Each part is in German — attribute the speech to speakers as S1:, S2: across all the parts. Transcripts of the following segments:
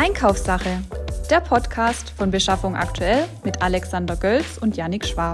S1: Einkaufssache, der Podcast von Beschaffung aktuell mit Alexander Gölz und Jannik Schwab.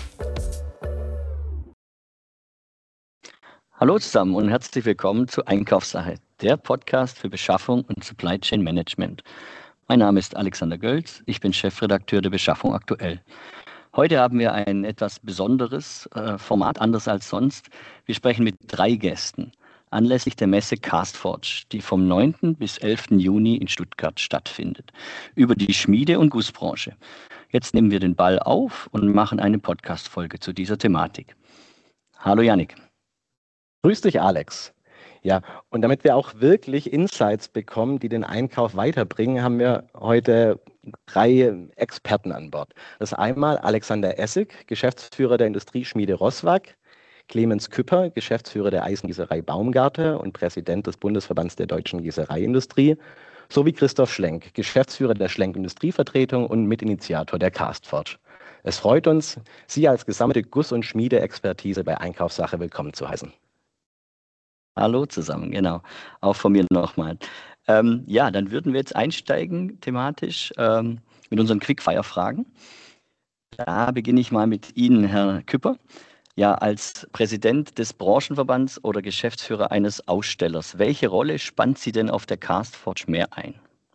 S2: Hallo zusammen und herzlich willkommen zu Einkaufssache, der Podcast für Beschaffung und Supply Chain Management. Mein Name ist Alexander Gölz, ich bin Chefredakteur der Beschaffung aktuell. Heute haben wir ein etwas besonderes Format, anders als sonst. Wir sprechen mit 3 Gästen anlässlich der Messe Castforge, die vom 9. bis 11. Juni in Stuttgart stattfindet, über die Schmiede- und Gussbranche. Jetzt nehmen wir den Ball auf und machen eine Podcast-Folge zu dieser Thematik. Hallo Jannik.
S3: Grüß dich, Alex. Ja, und damit wir auch wirklich Insights bekommen, die den Einkauf weiterbringen, haben wir heute 3 Experten an Bord. Das ist einmal Alexander Essig, Geschäftsführer der Industrieschmiede Roßwag, Clemens Küpper, Geschäftsführer der Eisengießerei Baumgarten und Präsident des Bundesverbands der deutschen Gießereiindustrie, sowie Christoph Schlenk, Geschäftsführer der Schlenk Industrievertretung und Mitinitiator der Castforge. Es freut uns, Sie als gesamte Guss- und Schmiede-Expertise bei Einkaufssache willkommen zu heißen.
S2: Hallo zusammen, genau. Auch von mir nochmal. Dann würden wir jetzt einsteigen thematisch mit unseren Quickfire-Fragen. Da beginne ich mal mit Ihnen, Herr Küpper. Ja, als Präsident des Branchenverbands oder Geschäftsführer eines Ausstellers, welche Rolle spannt Sie denn auf der Castforge mehr ein?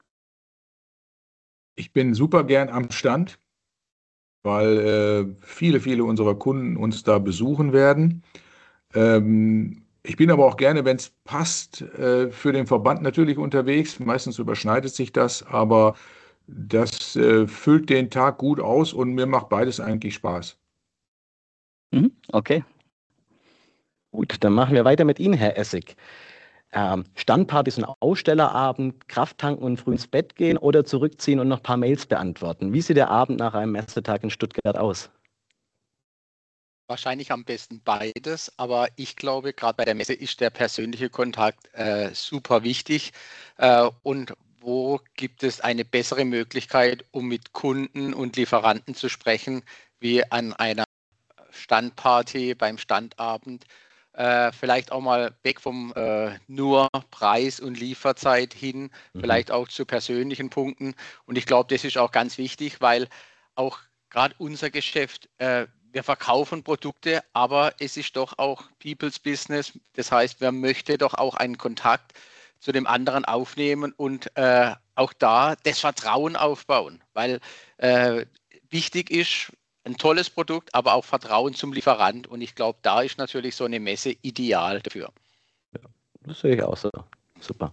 S4: Ich bin super gern am Stand, weil viele unserer Kunden uns da besuchen werden. Ich bin aber auch gerne, wenn es passt, für den Verband natürlich unterwegs. Meistens überschneidet sich das, aber das füllt den Tag gut aus und mir macht beides eigentlich Spaß.
S2: Okay.
S3: Gut, dann machen wir weiter mit Ihnen, Herr Essig. Standpartys und Ausstellerabend, Krafttanken und früh ins Bett gehen oder zurückziehen und noch ein paar Mails beantworten. Wie sieht der Abend nach einem Messetag in Stuttgart aus?
S5: Wahrscheinlich am besten beides, aber ich glaube, gerade bei der Messe ist der persönliche Kontakt super wichtig. Und wo gibt es eine bessere Möglichkeit, um mit Kunden und Lieferanten zu sprechen, wie an einer Standparty, beim Standabend? Vielleicht auch mal weg vom nur Preis und Lieferzeit hin, vielleicht auch zu persönlichen Punkten. Und ich glaube, das ist auch ganz wichtig, weil auch gerade unser Geschäft, wir verkaufen Produkte, aber es ist doch auch People's Business. Das heißt, man möchte doch auch einen Kontakt zu dem anderen aufnehmen und auch da das Vertrauen aufbauen, weil wichtig ist ein tolles Produkt, aber auch Vertrauen zum Lieferant. Und ich glaube, da ist natürlich so eine Messe ideal dafür.
S3: Ja, das sehe ich auch so. Super.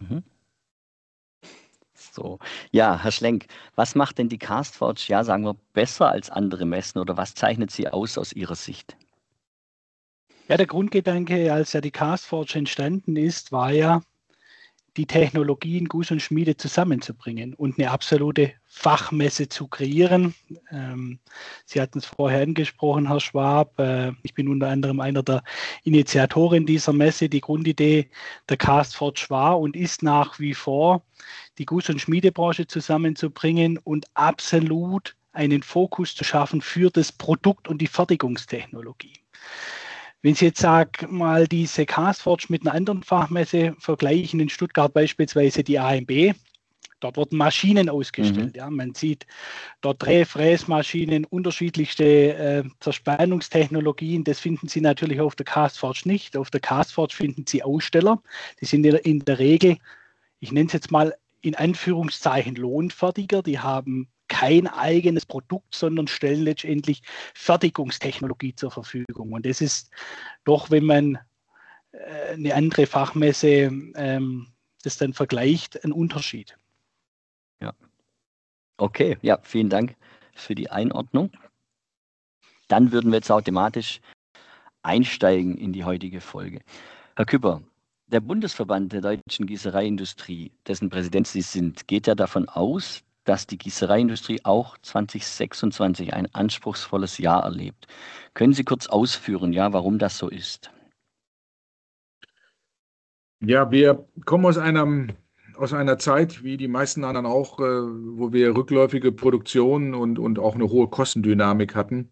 S2: So, ja, Herr Schlenk, was macht denn die Castforge, ja, sagen wir, besser als andere Messen oder was zeichnet sie aus Ihrer Sicht?
S6: Ja, der Grundgedanke, als ja die Castforge entstanden ist, war ja, die Technologien Guss und Schmiede zusammenzubringen und eine absolute Fachmesse zu kreieren. Sie hatten es vorher angesprochen, Herr Schwab. Ich bin unter anderem einer der Initiatoren dieser Messe. Die Grundidee der Castforge war und ist nach wie vor, die Guss- und Schmiedebranche zusammenzubringen und absolut einen Fokus zu schaffen für das Produkt und die Fertigungstechnologie. Wenn Sie jetzt, mal diese Castforge mit einer anderen Fachmesse vergleichen, in Stuttgart beispielsweise die AMB, dort wurden Maschinen ausgestellt. Ja, man sieht dort Fräsmaschinen, unterschiedlichste Zerspannungstechnologien. Das finden Sie natürlich auf der Castforge nicht. Auf der Castforge finden Sie Aussteller. Die sind in der Regel, ich nenne es jetzt mal in Anführungszeichen Lohnfertiger. Die haben kein eigenes Produkt, sondern stellen letztendlich Fertigungstechnologie zur Verfügung. Und das ist doch, wenn man eine andere Fachmesse das dann vergleicht, ein Unterschied.
S2: Ja. Okay, ja, vielen Dank für die Einordnung. Dann würden wir jetzt automatisch einsteigen in die heutige Folge. Herr Küpper, der Bundesverband der deutschen Gießereiindustrie, dessen Präsident Sie sind, geht ja davon aus, dass die Gießereiindustrie auch 2026 ein anspruchsvolles Jahr erlebt. Können Sie kurz ausführen, ja, warum das so ist?
S4: Ja, wir kommen aus einer Zeit, wie die meisten anderen auch, wo wir rückläufige Produktion und auch eine hohe Kostendynamik hatten.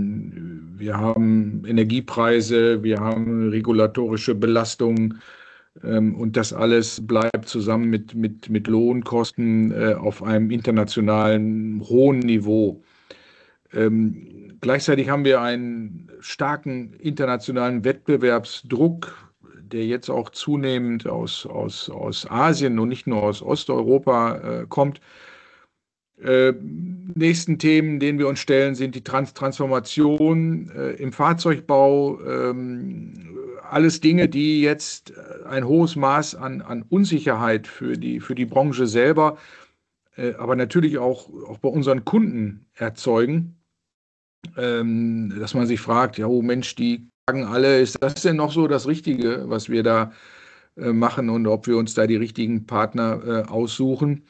S4: Wir haben Energiepreise, wir haben regulatorische Belastungen, Und das alles bleibt zusammen mit Lohnkosten auf einem internationalen hohen Niveau. Gleichzeitig haben wir einen starken internationalen Wettbewerbsdruck, der jetzt auch zunehmend aus Asien und nicht nur aus Osteuropa kommt. Nächsten Themen, denen wir uns stellen, sind die Transformation im Fahrzeugbau. Alles Dinge, die jetzt ein hohes Maß an Unsicherheit für die Branche selber, aber natürlich auch bei unseren Kunden erzeugen. Dass man sich fragt, ja, oh Mensch, die sagen alle, ist das denn noch so das Richtige, was wir da machen und ob wir uns da die richtigen Partner aussuchen.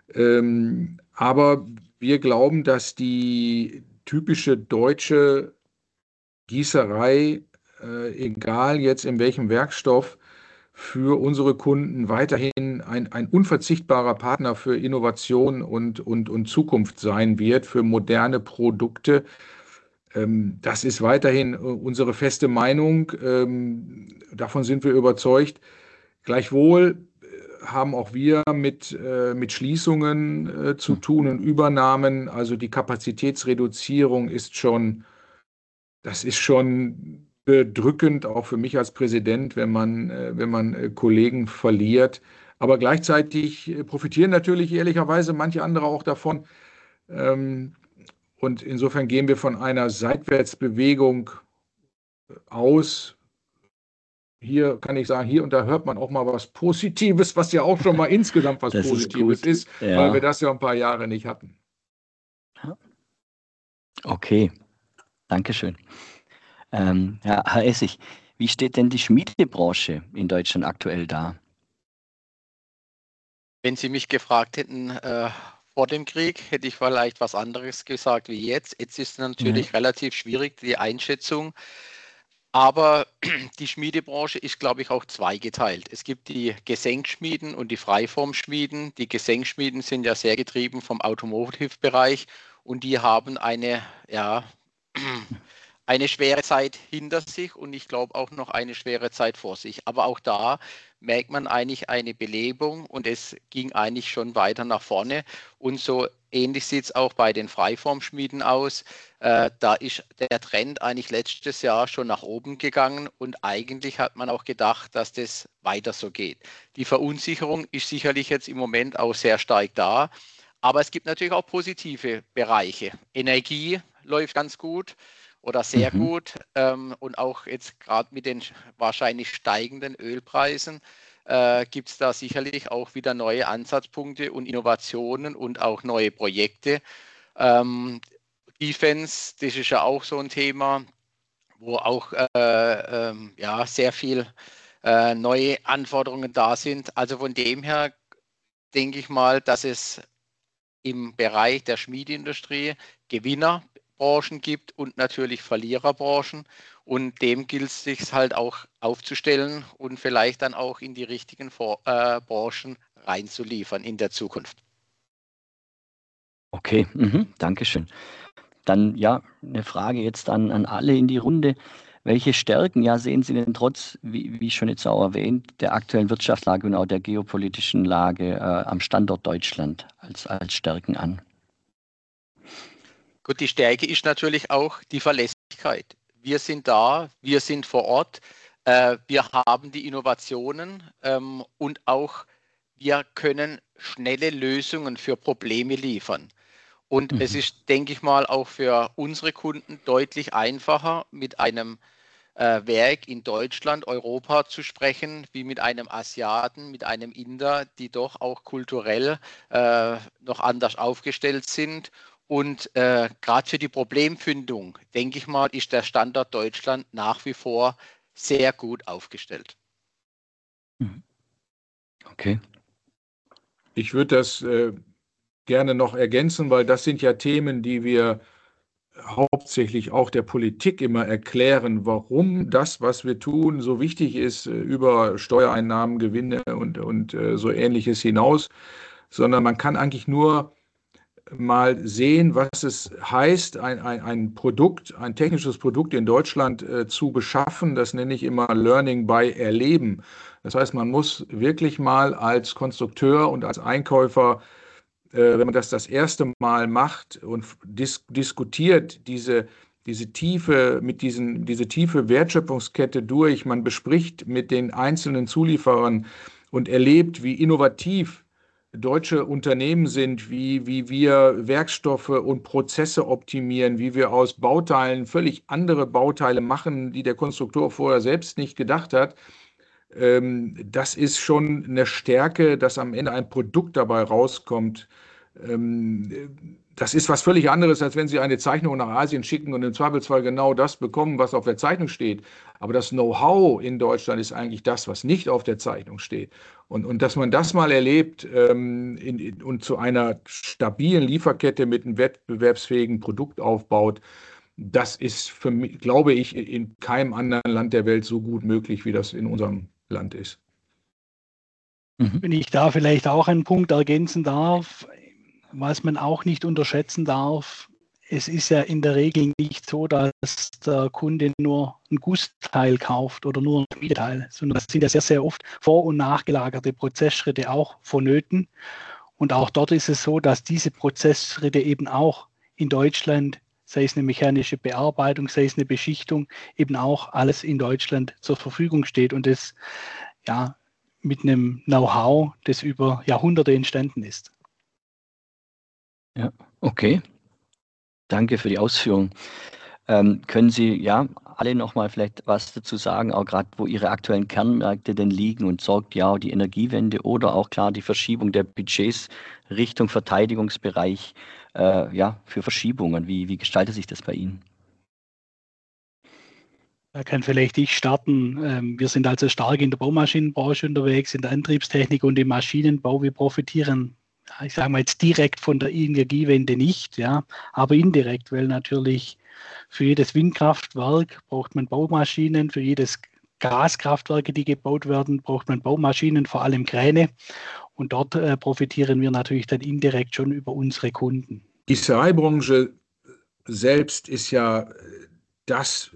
S4: Aber wir glauben, dass die typische deutsche Gießerei, egal jetzt in welchem Werkstoff, für unsere Kunden weiterhin ein unverzichtbarer Partner für Innovation und Zukunft sein wird, für moderne Produkte. Das ist weiterhin unsere feste Meinung. Davon sind wir überzeugt. Gleichwohl haben auch wir mit Schließungen zu tun und Übernahmen. Also die Kapazitätsreduzierung ist schon bedrückend, auch für mich als Präsident, wenn man Kollegen verliert. Aber gleichzeitig profitieren natürlich ehrlicherweise manche andere auch davon. Und insofern gehen wir von einer Seitwärtsbewegung aus. Hier kann ich sagen, hier und da hört man auch mal was Positives, was ja auch schon mal insgesamt was
S2: Das
S4: Positives ist,
S2: ja.
S4: weil wir das ja ein paar Jahre nicht hatten.
S2: Okay, Dankeschön. Ja, Herr Essig, wie steht denn die Schmiedebranche in Deutschland aktuell da?
S5: Wenn Sie mich gefragt hätten vor dem Krieg, hätte ich vielleicht was anderes gesagt wie jetzt. Jetzt ist es natürlich relativ schwierig, die Einschätzung. Aber die Schmiedebranche ist, glaube ich, auch zweigeteilt. Es gibt die Gesenkschmieden und die Freiformschmieden. Die Gesenkschmieden sind ja sehr getrieben vom Automotive-Bereich und die haben eine schwere Zeit hinter sich und ich glaube auch noch eine schwere Zeit vor sich. Aber auch da merkt man eigentlich eine Belebung und es ging eigentlich schon weiter nach vorne. Und so ähnlich sieht es auch bei den Freiformschmieden aus. Da ist der Trend eigentlich letztes Jahr schon nach oben gegangen und eigentlich hat man auch gedacht, dass das weiter so geht. Die Verunsicherung ist sicherlich jetzt im Moment auch sehr stark da. Aber es gibt natürlich auch positive Bereiche. Energie läuft ganz gut oder sehr gut. Und auch jetzt gerade mit den wahrscheinlich steigenden Ölpreisen gibt es da sicherlich auch wieder neue Ansatzpunkte und Innovationen und auch neue Projekte. Defense, das ist ja auch so ein Thema, wo auch sehr viel neue Anforderungen da sind. Also von dem her denke ich mal, dass es im Bereich der Schmiedeindustrie Gewinnerbranchen gibt und natürlich Verliererbranchen. Und dem gilt es sich halt auch aufzustellen und vielleicht dann auch in die richtigen Branchen reinzuliefern in der Zukunft.
S2: Okay, Dankeschön. Dann ja, eine Frage jetzt an alle in die Runde. Welche Stärken sehen Sie denn trotz, wie schon jetzt auch erwähnt, der aktuellen Wirtschaftslage und auch der geopolitischen Lage am Standort Deutschland als Stärken an?
S5: Gut, die Stärke ist natürlich auch die Verlässlichkeit. Wir sind da, wir sind vor Ort, wir haben die Innovationen und auch wir können schnelle Lösungen für Probleme liefern. Und es ist, denke ich mal, auch für unsere Kunden deutlich einfacher, mit einem Werk in Deutschland, Europa zu sprechen, wie mit einem Asiaten, mit einem Inder, die doch auch kulturell noch anders aufgestellt sind. Und gerade für die Problemfindung, denke ich mal, ist der Standort Deutschland nach wie vor sehr gut aufgestellt.
S2: Okay.
S4: Ich würde das gerne noch ergänzen, weil das sind ja Themen, die wir hauptsächlich auch der Politik immer erklären, warum das, was wir tun, so wichtig ist über Steuereinnahmen, Gewinne und so Ähnliches hinaus, sondern man kann eigentlich nur mal sehen, was es heißt, ein Produkt, ein technisches Produkt in Deutschland zu beschaffen. Das nenne ich immer Learning by Erleben. Das heißt, man muss wirklich mal als Konstrukteur und als Einkäufer, wenn man das erste Mal macht und diskutiert, diese tiefe Wertschöpfungskette durch, man bespricht mit den einzelnen Zulieferern und erlebt, wie innovativ deutsche Unternehmen sind, wie wir Werkstoffe und Prozesse optimieren, wie wir aus Bauteilen völlig andere Bauteile machen, die der Konstrukteur vorher selbst nicht gedacht hat. Das ist schon eine Stärke, dass am Ende ein Produkt dabei rauskommt. Das ist was völlig anderes, als wenn Sie eine Zeichnung nach Asien schicken und im Zweifelsfall genau das bekommen, was auf der Zeichnung steht. Aber das Know-how in Deutschland ist eigentlich das, was nicht auf der Zeichnung steht. Und dass man das mal erlebt und zu einer stabilen Lieferkette mit einem wettbewerbsfähigen Produkt aufbaut, das ist für mich, glaube ich, in keinem anderen Land der Welt so gut möglich, wie das in unserem Land ist.
S6: Wenn ich da vielleicht auch einen Punkt ergänzen darf, was man auch nicht unterschätzen darf, es ist ja in der Regel nicht so, dass der Kunde nur ein Gussteil kauft oder nur ein Schmiedeteil, sondern es sind ja sehr, sehr oft vor- und nachgelagerte Prozessschritte auch vonnöten. Und auch dort ist es so, dass diese Prozessschritte eben auch in Deutschland, sei es eine mechanische Bearbeitung, sei es eine Beschichtung, eben auch alles in Deutschland zur Verfügung steht und das ja mit einem Know-how, das über Jahrhunderte entstanden ist.
S2: Ja, okay. Danke für die Ausführung. Können Sie alle nochmal vielleicht was dazu sagen, auch gerade wo Ihre aktuellen Kernmärkte denn liegen und sorgt ja die Energiewende oder auch klar die Verschiebung der Budgets Richtung Verteidigungsbereich für Verschiebungen? Wie gestaltet sich das bei Ihnen?
S6: Da kann vielleicht ich starten. Wir sind also stark in der Baumaschinenbranche unterwegs, in der Antriebstechnik und im Maschinenbau. Wir profitieren, ich sage mal jetzt direkt von der Energiewende nicht, aber indirekt, weil natürlich für jedes Windkraftwerk braucht man Baumaschinen, für jedes Gaskraftwerke, die gebaut werden, braucht man Baumaschinen, vor allem Kräne. Und dort profitieren wir natürlich dann indirekt schon über unsere Kunden.
S4: Die Gießereibranche selbst ist ja das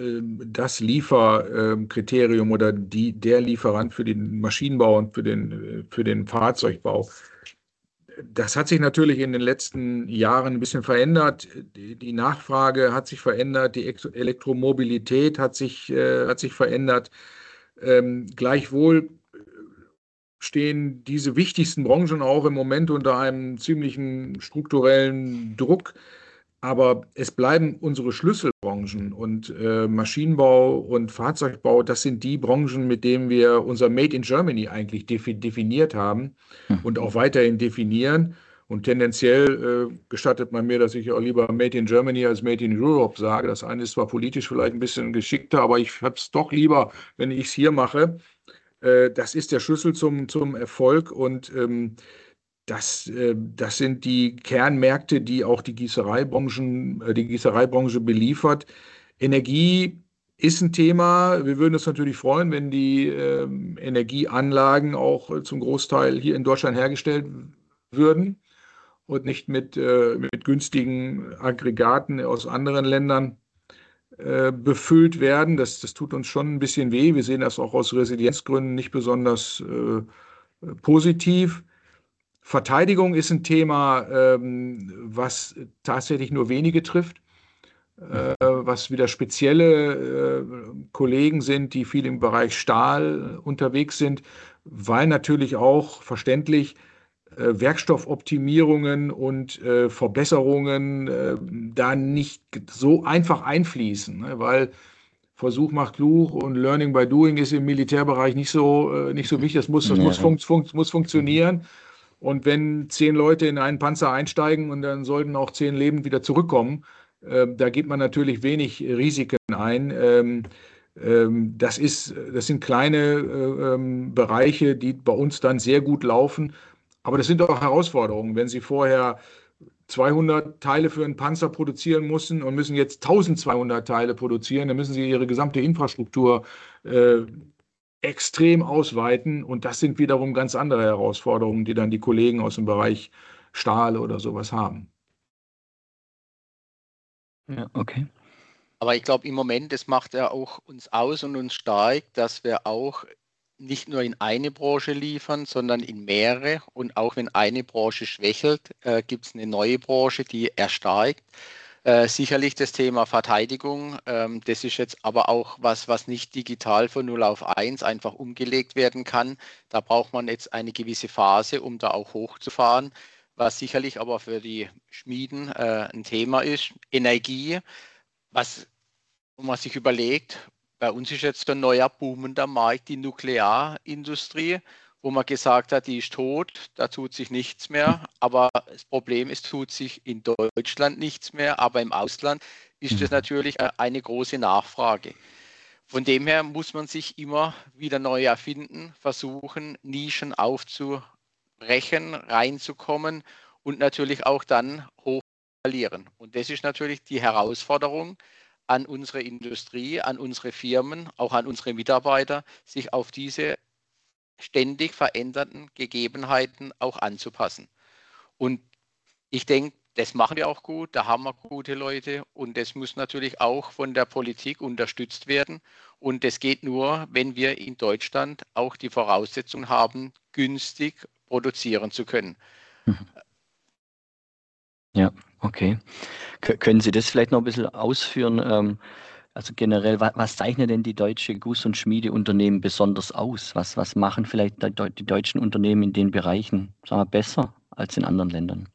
S4: Lieferkriterium oder der Lieferant für den Maschinenbau und für den Fahrzeugbau. Das hat sich natürlich in den letzten Jahren ein bisschen verändert. Die Nachfrage hat sich verändert, die Elektromobilität hat sich verändert. Gleichwohl stehen diese wichtigsten Branchen auch im Moment unter einem ziemlichen strukturellen Druck. Aber es bleiben unsere Schlüsselbranchen und Maschinenbau und Fahrzeugbau, das sind die Branchen, mit denen wir unser Made in Germany eigentlich definiert haben und auch weiterhin definieren. Und tendenziell gestattet man mir, dass ich auch lieber Made in Germany als Made in Europe sage. Das eine ist zwar politisch vielleicht ein bisschen geschickter, aber ich habe es doch lieber, wenn ich es hier mache. Das ist der Schlüssel zum Erfolg und das sind die Kernmärkte, die auch die Gießereibranche beliefert. Energie ist ein Thema. Wir würden uns natürlich freuen, wenn die Energieanlagen auch zum Großteil hier in Deutschland hergestellt würden und nicht mit günstigen Aggregaten aus anderen Ländern befüllt werden. Das tut uns schon ein bisschen weh. Wir sehen das auch aus Resilienzgründen nicht besonders positiv. Verteidigung ist ein Thema, was tatsächlich nur wenige trifft, was wieder spezielle Kollegen sind, die viel im Bereich Stahl unterwegs sind, weil natürlich auch verständlich Werkstoffoptimierungen und Verbesserungen da nicht so einfach einfließen, ne? Weil Versuch macht klug und Learning by Doing ist im Militärbereich nicht so wichtig. Das muss funktionieren. Und wenn 10 Leute in einen Panzer einsteigen und dann sollten auch 10 lebend wieder zurückkommen, da geht man natürlich wenig Risiken ein. Das sind kleine Bereiche, die bei uns dann sehr gut laufen. Aber das sind auch Herausforderungen. Wenn Sie vorher 200 Teile für einen Panzer produzieren mussten und müssen jetzt 1200 Teile produzieren, dann müssen Sie Ihre gesamte Infrastruktur extrem ausweiten. Und das sind wiederum ganz andere Herausforderungen, die dann die Kollegen aus dem Bereich Stahl oder sowas haben.
S2: Ja, okay.
S5: Aber ich glaube, im Moment, das macht ja auch uns aus und uns stark, dass wir auch nicht nur in eine Branche liefern, sondern in mehrere. Und auch wenn eine Branche schwächelt, gibt es eine neue Branche, die erstarkt. Sicherlich das Thema Verteidigung, das ist jetzt aber auch was nicht digital von 0 auf 1 einfach umgelegt werden kann. Da braucht man jetzt eine gewisse Phase, um da auch hochzufahren, was sicherlich aber für die Schmieden ein Thema ist. Energie, wo man sich überlegt, bei uns ist jetzt ein neuer boomender Markt, die Nuklearindustrie, wo man gesagt hat, die ist tot, da tut sich nichts mehr. Aber das Problem ist, tut sich in Deutschland nichts mehr, aber im Ausland ist das natürlich eine große Nachfrage. Von dem her muss man sich immer wieder neu erfinden, versuchen, Nischen aufzubrechen, reinzukommen und natürlich auch dann hoch skalieren. Und das ist natürlich die Herausforderung an unsere Industrie, an unsere Firmen, auch an unsere Mitarbeiter, sich auf diese ständig verändernden Gegebenheiten auch anzupassen. Und ich denke, das machen wir auch gut, da haben wir gute Leute und das muss natürlich auch von der Politik unterstützt werden. Und das geht nur, wenn wir in Deutschland auch die Voraussetzungen haben, günstig produzieren zu können.
S2: Ja, okay. Können Sie das vielleicht noch ein bisschen ausführen? Also generell, was zeichnet denn die deutsche Guss- und Schmiedeunternehmen besonders aus? Was machen vielleicht die deutschen Unternehmen in den Bereichen, sagen wir, besser als in anderen Ländern?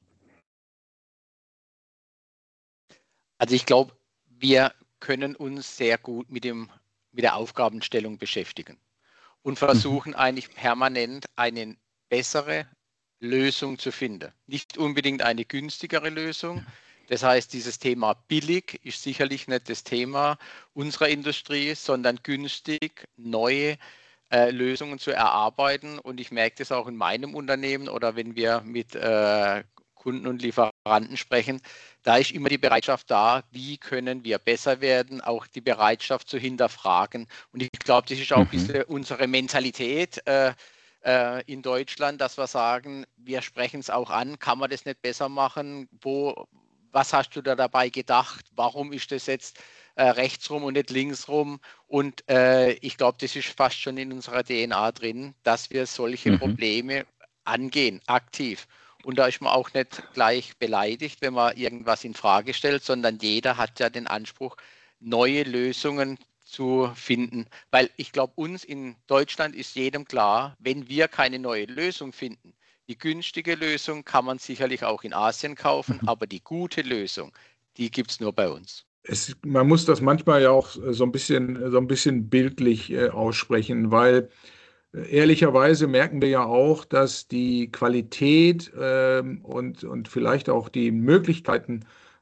S5: Also ich glaube, wir können uns sehr gut mit der Aufgabenstellung beschäftigen und versuchen eigentlich permanent eine bessere Lösung zu finden. Nicht unbedingt eine günstigere Lösung. Das heißt, dieses Thema billig ist sicherlich nicht das Thema unserer Industrie, sondern günstig, neue Lösungen zu erarbeiten. Und ich merke das auch in meinem Unternehmen oder wenn wir mit Kunden und Lieferanten sprechen, da ist immer die Bereitschaft da, wie können wir besser werden, auch die Bereitschaft zu hinterfragen. Und ich glaube, das ist auch ein bisschen unsere Mentalität in Deutschland, dass wir sagen, wir sprechen es auch an, kann man das nicht besser machen? Was hast du da dabei gedacht? Warum ist das jetzt rechts rum und nicht links rum? Und ich glaube, das ist fast schon in unserer DNA drin, dass wir solche Probleme angehen, aktiv. Und da ist man auch nicht gleich beleidigt, wenn man irgendwas in Frage stellt, sondern jeder hat ja den Anspruch, neue Lösungen zu finden. Weil ich glaube, uns in Deutschland ist jedem klar, wenn wir keine neue Lösung finden, die günstige Lösung kann man sicherlich auch in Asien kaufen, aber die gute Lösung, die gibt es nur bei uns.
S4: Man muss das manchmal ja auch so ein bisschen bildlich aussprechen, weil ehrlicherweise merken wir ja auch, dass die Qualität und vielleicht auch die Möglichkeiten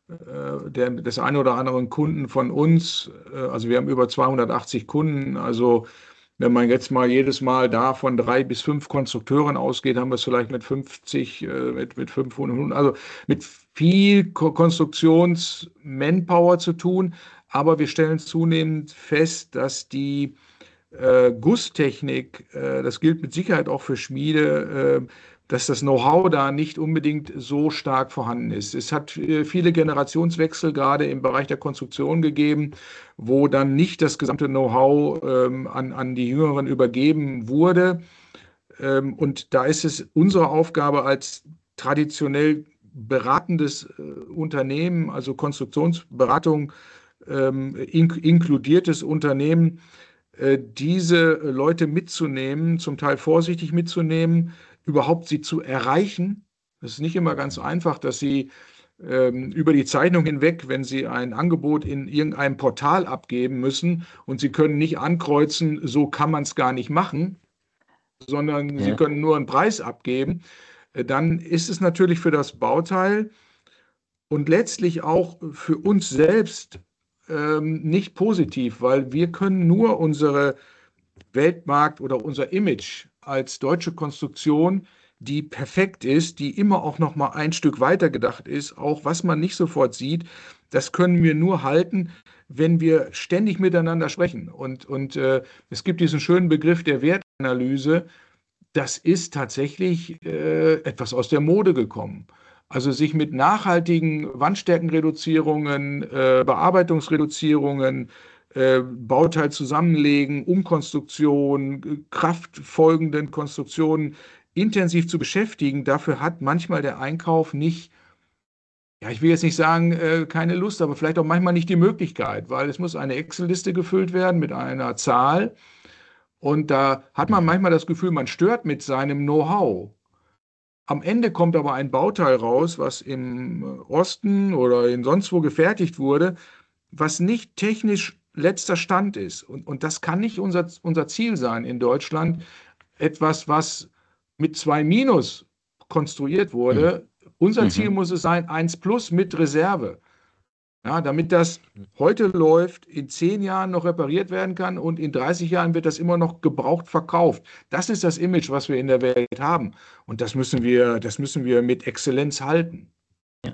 S4: des einen oder anderen Kunden von uns, also wir haben über 280 Kunden, also wenn man jetzt mal jedes Mal da von 3 bis 5 Konstrukteuren ausgeht, haben wir es vielleicht mit 50, mit 500, also mit viel Konstruktions-Manpower zu tun. Aber wir stellen zunehmend fest, dass die Gusstechnik, das gilt mit Sicherheit auch für Schmiede, dass das Know-how da nicht unbedingt so stark vorhanden ist. Es hat viele Generationswechsel gerade im Bereich der Konstruktion gegeben, wo dann nicht das gesamte Know-how an die Jüngeren übergeben wurde. Und da ist es unsere Aufgabe als traditionell beratendes Unternehmen, also Konstruktionsberatung inkludiertes Unternehmen, diese Leute mitzunehmen, zum Teil vorsichtig mitzunehmen, überhaupt sie zu erreichen. Es ist nicht immer ganz einfach, dass sie über die Zeichnung hinweg, wenn sie ein Angebot in irgendeinem Portal abgeben müssen und sie können nicht ankreuzen, so kann man es gar nicht machen, sondern sie können nur einen Preis abgeben, dann ist es natürlich für das Bauteil und letztlich auch für uns selbst nicht positiv, weil wir können nur unsere Weltmarkt oder unser Image als deutsche Konstruktion, die perfekt ist, die immer auch noch mal ein Stück weiter gedacht ist, auch was man nicht sofort sieht, das können wir nur halten, wenn wir ständig miteinander sprechen. Und es gibt diesen schönen Begriff der Wertanalyse. Das ist tatsächlich etwas aus der Mode gekommen. Also sich mit nachhaltigen Wandstärkenreduzierungen, Bearbeitungsreduzierungen, Bauteil zusammenlegen, Umkonstruktion, kraftfolgenden Konstruktionen intensiv zu beschäftigen. Dafür hat manchmal der Einkauf nicht, ja, ich will jetzt nicht sagen, keine Lust, aber vielleicht auch manchmal nicht die Möglichkeit, weil es muss eine Excel-Liste gefüllt werden mit einer Zahl. Und da hat man manchmal das Gefühl, man stört mit seinem Know-how. Am Ende kommt aber ein Bauteil raus, was im Osten oder in sonst wo gefertigt wurde, was nicht technisch letzter Stand ist. Und das kann nicht unser Ziel sein in Deutschland. Etwas, was mit 2 Minus konstruiert wurde. Unser Ziel muss es sein, 1 Plus mit Reserve. Ja, damit das heute läuft, in 10 Jahren noch repariert werden kann und in 30 Jahren wird das immer noch gebraucht verkauft. Das ist das Image, was wir in der Welt haben. Und das müssen wir mit Exzellenz halten.
S2: Ja.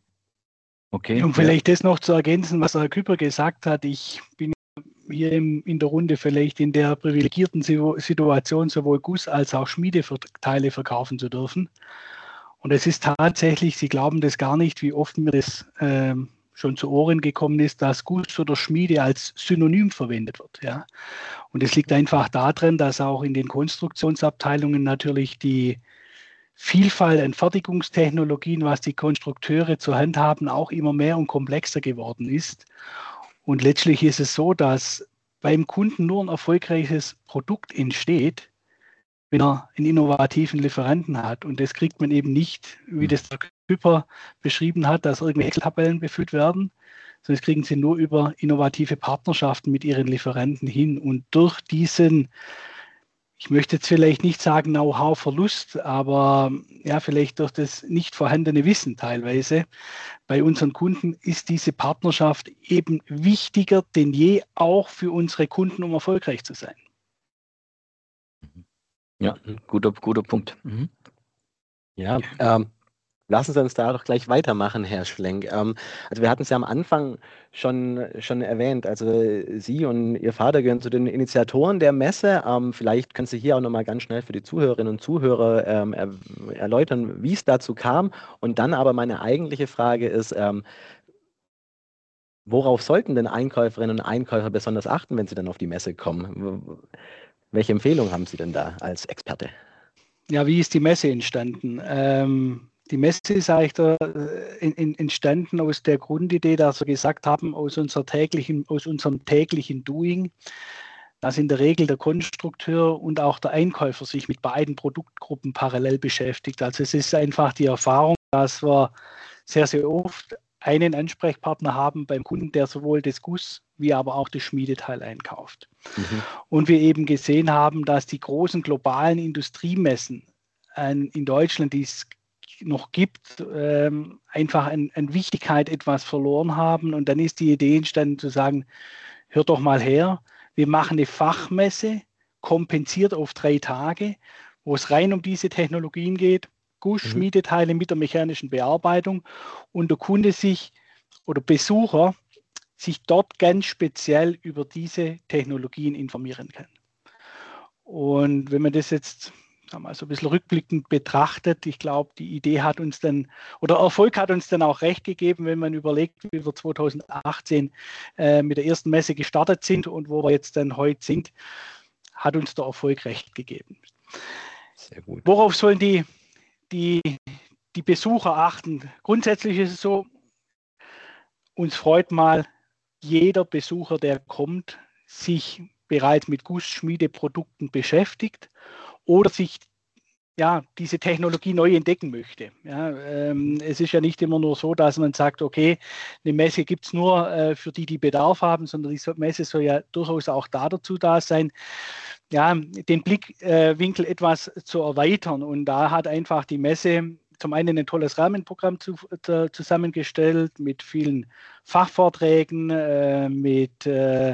S2: Okay.
S6: Um vielleicht das noch zu ergänzen, was Herr Küpper gesagt hat, ich bin hier in der Runde vielleicht in der privilegierten Situation, sowohl Guss- als auch Schmiedeteile verkaufen zu dürfen. Und es ist tatsächlich, Sie glauben das gar nicht, wie oft mir das schon zu Ohren gekommen ist, dass Guss oder Schmiede als Synonym verwendet wird. Ja. Und es liegt einfach daran, dass auch in den Konstruktionsabteilungen natürlich die Vielfalt an Fertigungstechnologien, was die Konstrukteure zur Hand haben, auch immer mehr und komplexer geworden ist. Und letztlich ist es so, dass beim Kunden nur ein erfolgreiches Produkt entsteht, wenn er einen innovativen Lieferanten hat. Und das kriegt man eben nicht, wie das der Küpper beschrieben hat, dass irgendwelche Excel-Tabellen befüllt werden, sondern das kriegen sie nur über innovative Partnerschaften mit ihren Lieferanten hin. Und durch diesen, ich möchte jetzt vielleicht nicht sagen Know-how-Verlust, aber ja, vielleicht durch das nicht vorhandene Wissen teilweise bei unseren Kunden ist diese Partnerschaft eben wichtiger denn je, auch für unsere Kunden, um erfolgreich zu sein.
S2: Ja, guter Punkt.
S3: Ja, lassen Sie uns da doch gleich weitermachen, Herr Schlenk. Also wir hatten es ja am Anfang schon erwähnt. Also Sie und Ihr Vater gehören zu den Initiatoren der Messe. Vielleicht können Sie hier auch nochmal ganz schnell für die Zuhörerinnen und Zuhörer erläutern, wie es dazu kam. Und dann aber meine eigentliche Frage ist, worauf sollten denn Einkäuferinnen und Einkäufer besonders achten, wenn sie dann auf die Messe kommen? Welche Empfehlungen haben Sie denn da als Experte?
S6: Ja, wie ist die Messe entstanden? Die Messe ist eigentlich entstanden aus der Grundidee, dass wir gesagt haben, aus unserem täglichen Doing, dass in der Regel der Konstrukteur und auch der Einkäufer sich mit beiden Produktgruppen parallel beschäftigt. Also es ist einfach die Erfahrung, dass wir sehr, sehr oft einen Ansprechpartner haben beim Kunden, der sowohl das Guss wie aber auch das Schmiedeteil einkauft. Und wir eben gesehen haben, dass die großen globalen Industriemessen in Deutschland, die es noch gibt, einfach an Wichtigkeit etwas verloren haben. Und dann ist die Idee entstanden zu sagen, hört doch mal her, wir machen eine Fachmesse, kompensiert auf 3 Tage, wo es rein um diese Technologien geht, Guss, Schmiedeteile mit der mechanischen Bearbeitung und der Kunde sich oder Besucher sich dort ganz speziell über diese Technologien informieren kann. Und wenn man das jetzt mal so ein bisschen rückblickend betrachtet, ich glaube, die Idee hat uns dann, oder Erfolg hat uns dann auch recht gegeben, wenn man überlegt, wie wir 2018 mit der ersten Messe gestartet sind und wo wir jetzt dann heute sind, hat uns der Erfolg recht gegeben.
S3: Sehr gut.
S6: Worauf sollen die Besucher achten? Grundsätzlich ist es so, uns freut mal jeder Besucher, der kommt, sich bereits mit Gussschmiedeprodukten beschäftigt oder sich diese Technologie neu entdecken möchte. Ja, es ist ja nicht immer nur so, dass man sagt, okay, eine Messe gibt es nur für die Bedarf haben, sondern die Messe soll ja durchaus auch dazu da sein, ja, den Blickwinkel etwas zu erweitern. Und da hat einfach die Messe zum einen ein tolles Rahmenprogramm zusammengestellt mit vielen Fachvorträgen, mit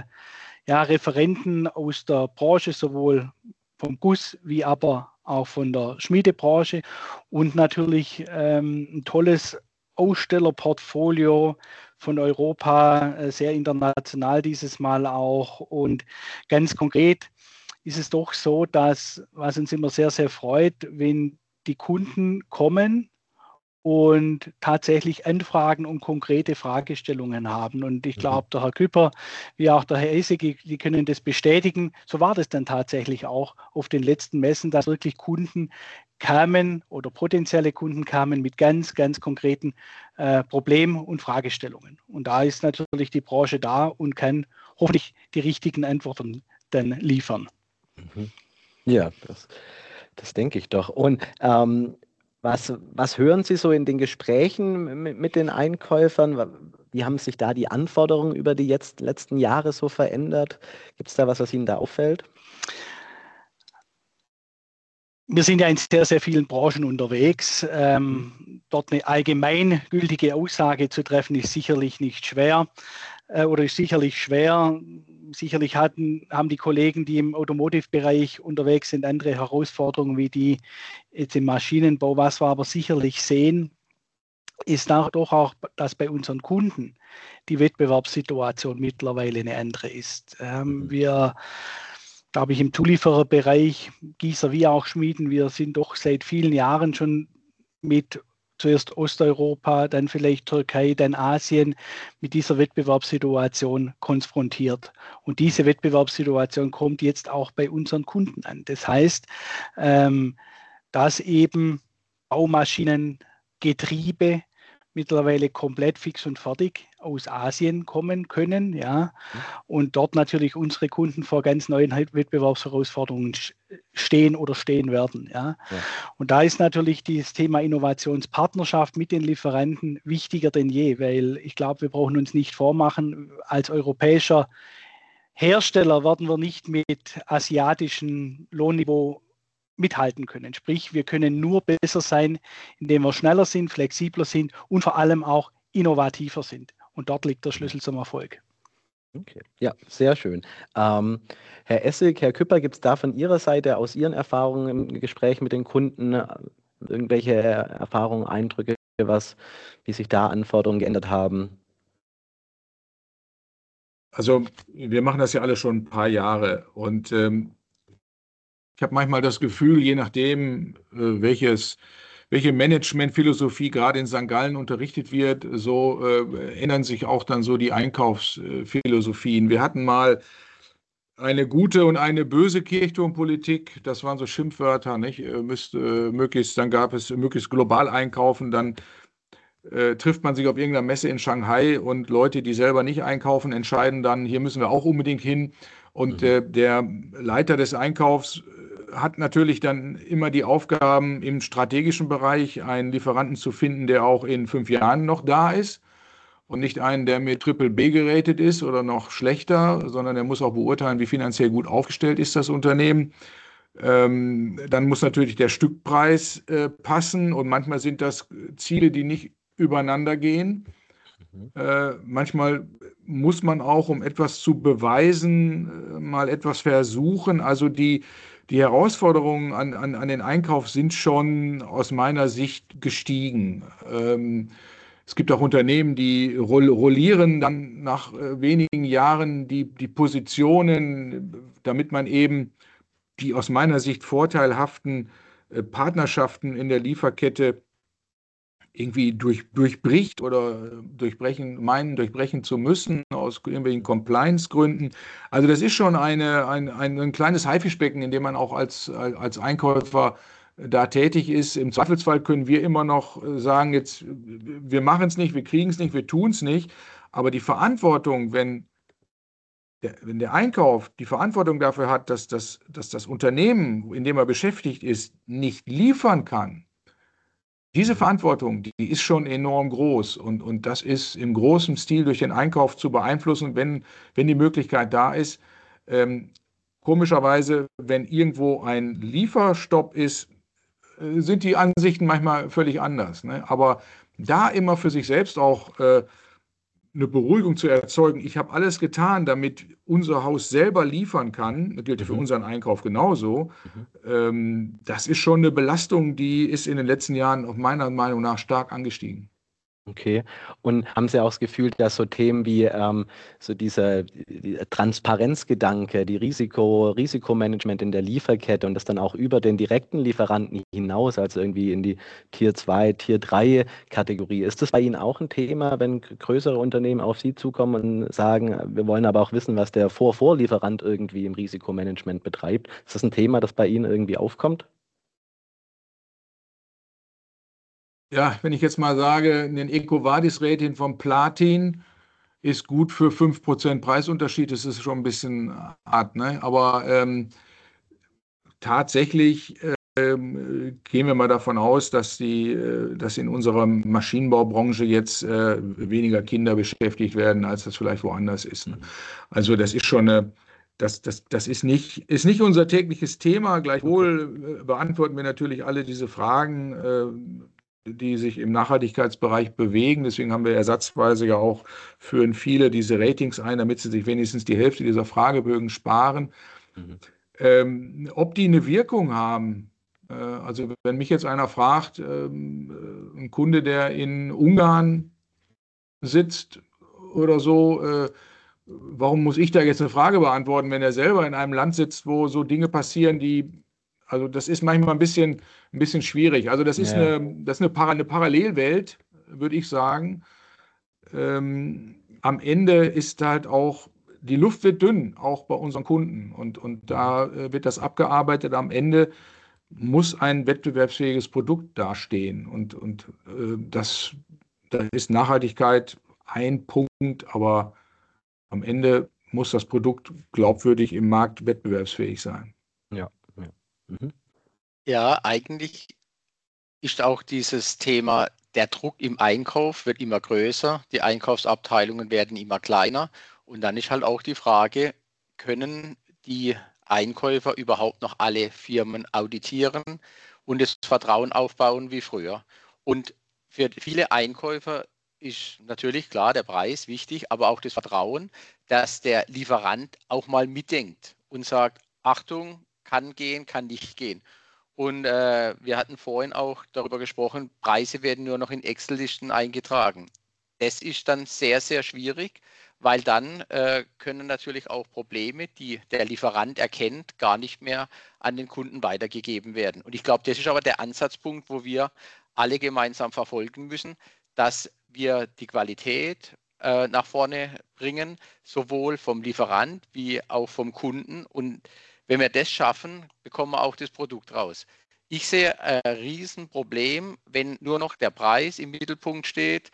S6: Referenten aus der Branche, sowohl vom Guss wie aber auch von der Schmiedebranche und natürlich ein tolles Ausstellerportfolio von Europa, sehr international dieses Mal auch. Und ganz konkret ist es doch so, dass, was uns immer sehr, sehr freut, wenn die Kunden kommen und tatsächlich Anfragen und konkrete Fragestellungen haben. Und ich glaube, der Herr Küpper wie auch der Herr Essig, die können das bestätigen. So war das dann tatsächlich auch auf den letzten Messen, dass wirklich Kunden kamen oder potenzielle Kunden kamen mit ganz, ganz konkreten Problemen und Fragestellungen. Und da ist natürlich die Branche da und kann hoffentlich die richtigen Antworten dann liefern.
S3: Ja, das denke ich doch. Und was hören Sie so in den Gesprächen mit den Einkäufern? Wie haben sich da die Anforderungen über die letzten Jahre so verändert? Gibt es da was Ihnen da auffällt?
S6: Wir sind ja in sehr, sehr vielen Branchen unterwegs. Dort eine allgemeingültige Aussage zu treffen, ist sicherlich nicht schwer oder ist sicherlich schwer. Sicherlich haben die Kollegen, die im Automotive-Bereich unterwegs sind, andere Herausforderungen wie die jetzt im Maschinenbau. Was wir aber sicherlich sehen, ist doch auch, dass bei unseren Kunden die Wettbewerbssituation mittlerweile eine andere ist. Wir, glaube ich, im Zuliefererbereich, Gießer wie auch Schmieden, wir sind doch seit vielen Jahren schon mit zuerst Osteuropa, dann vielleicht Türkei, dann Asien mit dieser Wettbewerbssituation konfrontiert. Und diese Wettbewerbssituation kommt jetzt auch bei unseren Kunden an. Das heißt, dass eben Baumaschinen, Getriebe mittlerweile komplett fix und fertig aus Asien kommen können, ja, und dort natürlich unsere Kunden vor ganz neuen Wettbewerbsherausforderungen stehen oder stehen werden, ja. Und da ist natürlich das Thema Innovationspartnerschaft mit den Lieferanten wichtiger denn je, weil ich glaube, wir brauchen uns nicht vormachen, als europäischer Hersteller werden wir nicht mit asiatischem Lohnniveau mithalten können. Sprich, wir können nur besser sein, indem wir schneller sind, flexibler sind und vor allem auch innovativer sind. Und dort liegt der Schlüssel zum Erfolg.
S3: Okay, ja, sehr schön. Herr Essig, Herr Küpper, gibt es da von Ihrer Seite aus Ihren Erfahrungen im Gespräch mit den Kunden irgendwelche Erfahrungen, Eindrücke, wie sich da Anforderungen geändert haben?
S4: Also wir machen das ja alle schon ein paar Jahre und ich habe manchmal das Gefühl, je nachdem, welche Managementphilosophie gerade in St. Gallen unterrichtet wird, so ändern sich auch dann so die Einkaufsphilosophien. Wir hatten mal eine gute und eine böse Kirchturmpolitik, das waren so Schimpfwörter, nicht? Dann gab es möglichst global einkaufen, dann trifft man sich auf irgendeiner Messe in Shanghai und Leute, die selber nicht einkaufen, entscheiden dann, hier müssen wir auch unbedingt hin. Und der Leiter des Einkaufs hat natürlich dann immer die Aufgaben im strategischen Bereich, einen Lieferanten zu finden, der auch in 5 Jahren noch da ist und nicht einen, der mit Triple B geratet ist oder noch schlechter, sondern er muss auch beurteilen, wie finanziell gut aufgestellt ist das Unternehmen. Dann muss natürlich der Stückpreis passen und manchmal sind das Ziele, die nicht übereinander gehen. Manchmal muss man auch, um etwas zu beweisen, mal etwas versuchen. Also die Herausforderungen an den Einkauf sind schon aus meiner Sicht gestiegen. Es gibt auch Unternehmen, die rollieren dann nach wenigen Jahren die Positionen, damit man eben die aus meiner Sicht vorteilhaften Partnerschaften in der Lieferkette irgendwie durchbricht oder durchbrechen zu müssen aus irgendwelchen Compliance-Gründen. Also das ist schon ein kleines Haifischbecken, in dem man auch als Einkäufer da tätig ist. Im Zweifelsfall können wir immer noch sagen, jetzt, wir machen es nicht, wir kriegen es nicht, wir tun es nicht. Aber die Verantwortung, wenn der Einkauf die Verantwortung dafür hat, dass das Unternehmen, in dem er beschäftigt ist, nicht liefern kann, diese Verantwortung, die ist schon enorm groß und das ist im großen Stil durch den Einkauf zu beeinflussen, wenn die Möglichkeit da ist. Komischerweise, wenn irgendwo ein Lieferstopp ist, sind die Ansichten manchmal völlig anders, ne? Aber da immer für sich selbst auch eine Beruhigung zu erzeugen, ich habe alles getan, damit unser Haus selber liefern kann, das gilt ja für unseren Einkauf genauso, das ist schon eine Belastung, die ist in den letzten Jahren auf meiner Meinung nach stark angestiegen.
S3: Okay. Und haben Sie auch das Gefühl, dass so Themen wie so die Transparenzgedanke, die Risikomanagement in der Lieferkette und das dann auch über den direkten Lieferanten hinaus, also irgendwie in die Tier 2, Tier 3 Kategorie, ist das bei Ihnen auch ein Thema, wenn größere Unternehmen auf Sie zukommen und sagen, wir wollen aber auch wissen, was der Vorlieferant irgendwie im Risikomanagement betreibt? Ist das ein Thema, das bei Ihnen irgendwie aufkommt?
S4: Ja, wenn ich jetzt mal sage, ein EcoVadis-Rating vom Platin ist gut für 5% Preisunterschied, das ist schon ein bisschen hart, ne? Aber tatsächlich gehen wir mal davon aus, dass dass in unserer Maschinenbaubranche jetzt weniger Kinder beschäftigt werden, als das vielleicht woanders ist. Ne? Also das ist schon das ist nicht unser tägliches Thema. Gleichwohl beantworten wir natürlich alle diese Fragen, die sich im Nachhaltigkeitsbereich bewegen. Deswegen haben wir ersatzweise ja auch führen viele diese Ratings ein, damit sie sich wenigstens die Hälfte dieser Fragebögen sparen.
S3: Mhm.
S4: Ob die eine Wirkung haben, also wenn mich jetzt einer fragt, ein Kunde, der in Ungarn sitzt oder so, warum muss ich da jetzt eine Frage beantworten, wenn er selber in einem Land sitzt, wo so Dinge passieren, also das ist manchmal ein bisschen schwierig. Also
S3: Ja,
S4: das ist eine Parallelwelt, würde ich sagen. Am Ende ist halt auch, die Luft wird dünn, auch bei unseren Kunden. Und da wird das abgearbeitet. Am Ende muss ein wettbewerbsfähiges Produkt dastehen. Da ist Nachhaltigkeit ein Punkt, aber am Ende muss das Produkt glaubwürdig im Markt wettbewerbsfähig sein.
S3: ja, ja. Mhm.
S5: Ja, eigentlich ist auch dieses Thema, der Druck im Einkauf wird immer größer, die Einkaufsabteilungen werden immer kleiner. Und dann ist halt auch die Frage, können die Einkäufer überhaupt noch alle Firmen auditieren und das Vertrauen aufbauen wie früher? Und für viele Einkäufer ist natürlich klar der Preis wichtig, aber auch das Vertrauen, dass der Lieferant auch mal mitdenkt und sagt, Achtung, kann gehen, kann nicht gehen. Und wir hatten vorhin auch darüber gesprochen, Preise werden nur noch in Excel-Listen eingetragen. Das ist dann sehr, sehr schwierig, weil dann können natürlich auch Probleme, die der Lieferant erkennt, gar nicht mehr an den Kunden weitergegeben werden. Und ich glaube, das ist aber der Ansatzpunkt, wo wir alle gemeinsam verfolgen müssen, dass wir die Qualität nach vorne bringen, sowohl vom Lieferant wie auch vom Kunden. Und wenn wir das schaffen, bekommen wir auch das Produkt raus. Ich sehe ein Riesenproblem, wenn nur noch der Preis im Mittelpunkt steht,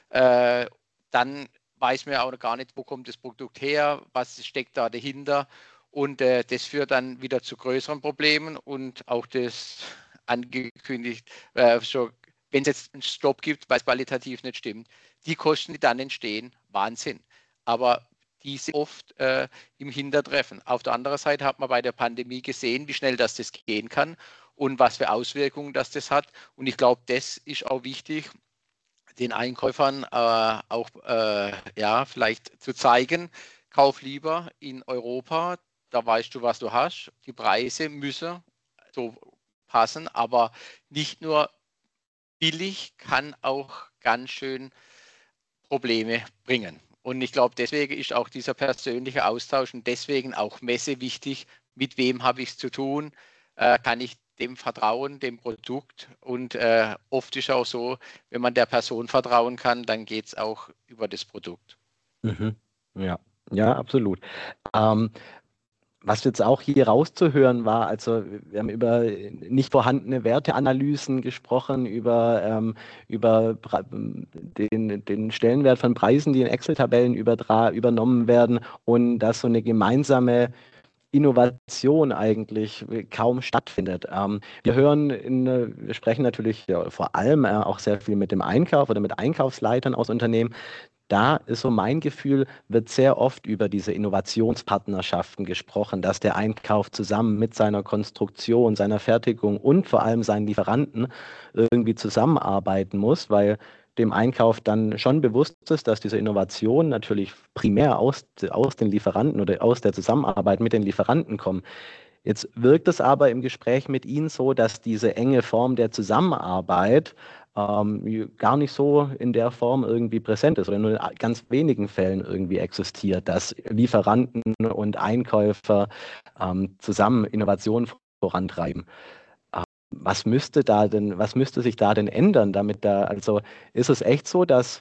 S5: dann weiß man auch gar nicht, wo kommt das Produkt her, was steckt da dahinter. Und das führt dann wieder zu größeren Problemen und auch das angekündigt, wenn es jetzt einen Stopp gibt, weil es qualitativ nicht stimmt, die Kosten, die dann entstehen, Wahnsinn. Aber die sind oft im Hintertreffen. Auf der anderen Seite hat man bei der Pandemie gesehen, wie schnell das gehen kann und was für Auswirkungen das hat. Und ich glaube, das ist auch wichtig, den Einkäufern auch ja, vielleicht zu zeigen, kauf lieber in Europa, da weißt du, was du hast. Die Preise müssen so passen, aber nicht nur billig kann auch ganz schön Probleme bringen. Und ich glaube, deswegen ist auch dieser persönliche Austausch und deswegen auch Messe wichtig. Mit wem habe ich es zu tun? Kann ich dem vertrauen, dem Produkt? Und oft ist auch so, wenn man der Person vertrauen kann, dann geht es auch über das Produkt.
S3: Mhm. Ja, ja, absolut. Ähm, Was jetzt auch hier rauszuhören war, also wir haben über nicht vorhandene Werteanalysen gesprochen, über den Stellenwert von Preisen, die in Excel-Tabellen übernommen werden und dass so eine gemeinsame Innovation eigentlich kaum stattfindet. Wir sprechen natürlich ja, vor allem auch sehr viel mit dem Einkauf oder mit Einkaufsleitern aus Unternehmen. Da ist so mein Gefühl, wird sehr oft über diese Innovationspartnerschaften gesprochen, dass der Einkauf zusammen mit seiner Konstruktion, seiner Fertigung und vor allem seinen Lieferanten irgendwie zusammenarbeiten muss, weil dem Einkauf dann schon bewusst ist, dass diese Innovationen natürlich primär aus den Lieferanten oder aus der Zusammenarbeit mit den Lieferanten kommen. Jetzt wirkt es aber im Gespräch mit Ihnen so, dass diese enge Form der Zusammenarbeit gar nicht so in der Form irgendwie präsent ist oder nur in ganz wenigen Fällen irgendwie existiert, dass Lieferanten und Einkäufer zusammen Innovationen vorantreiben. Was müsste sich da denn ändern, also ist es echt so, dass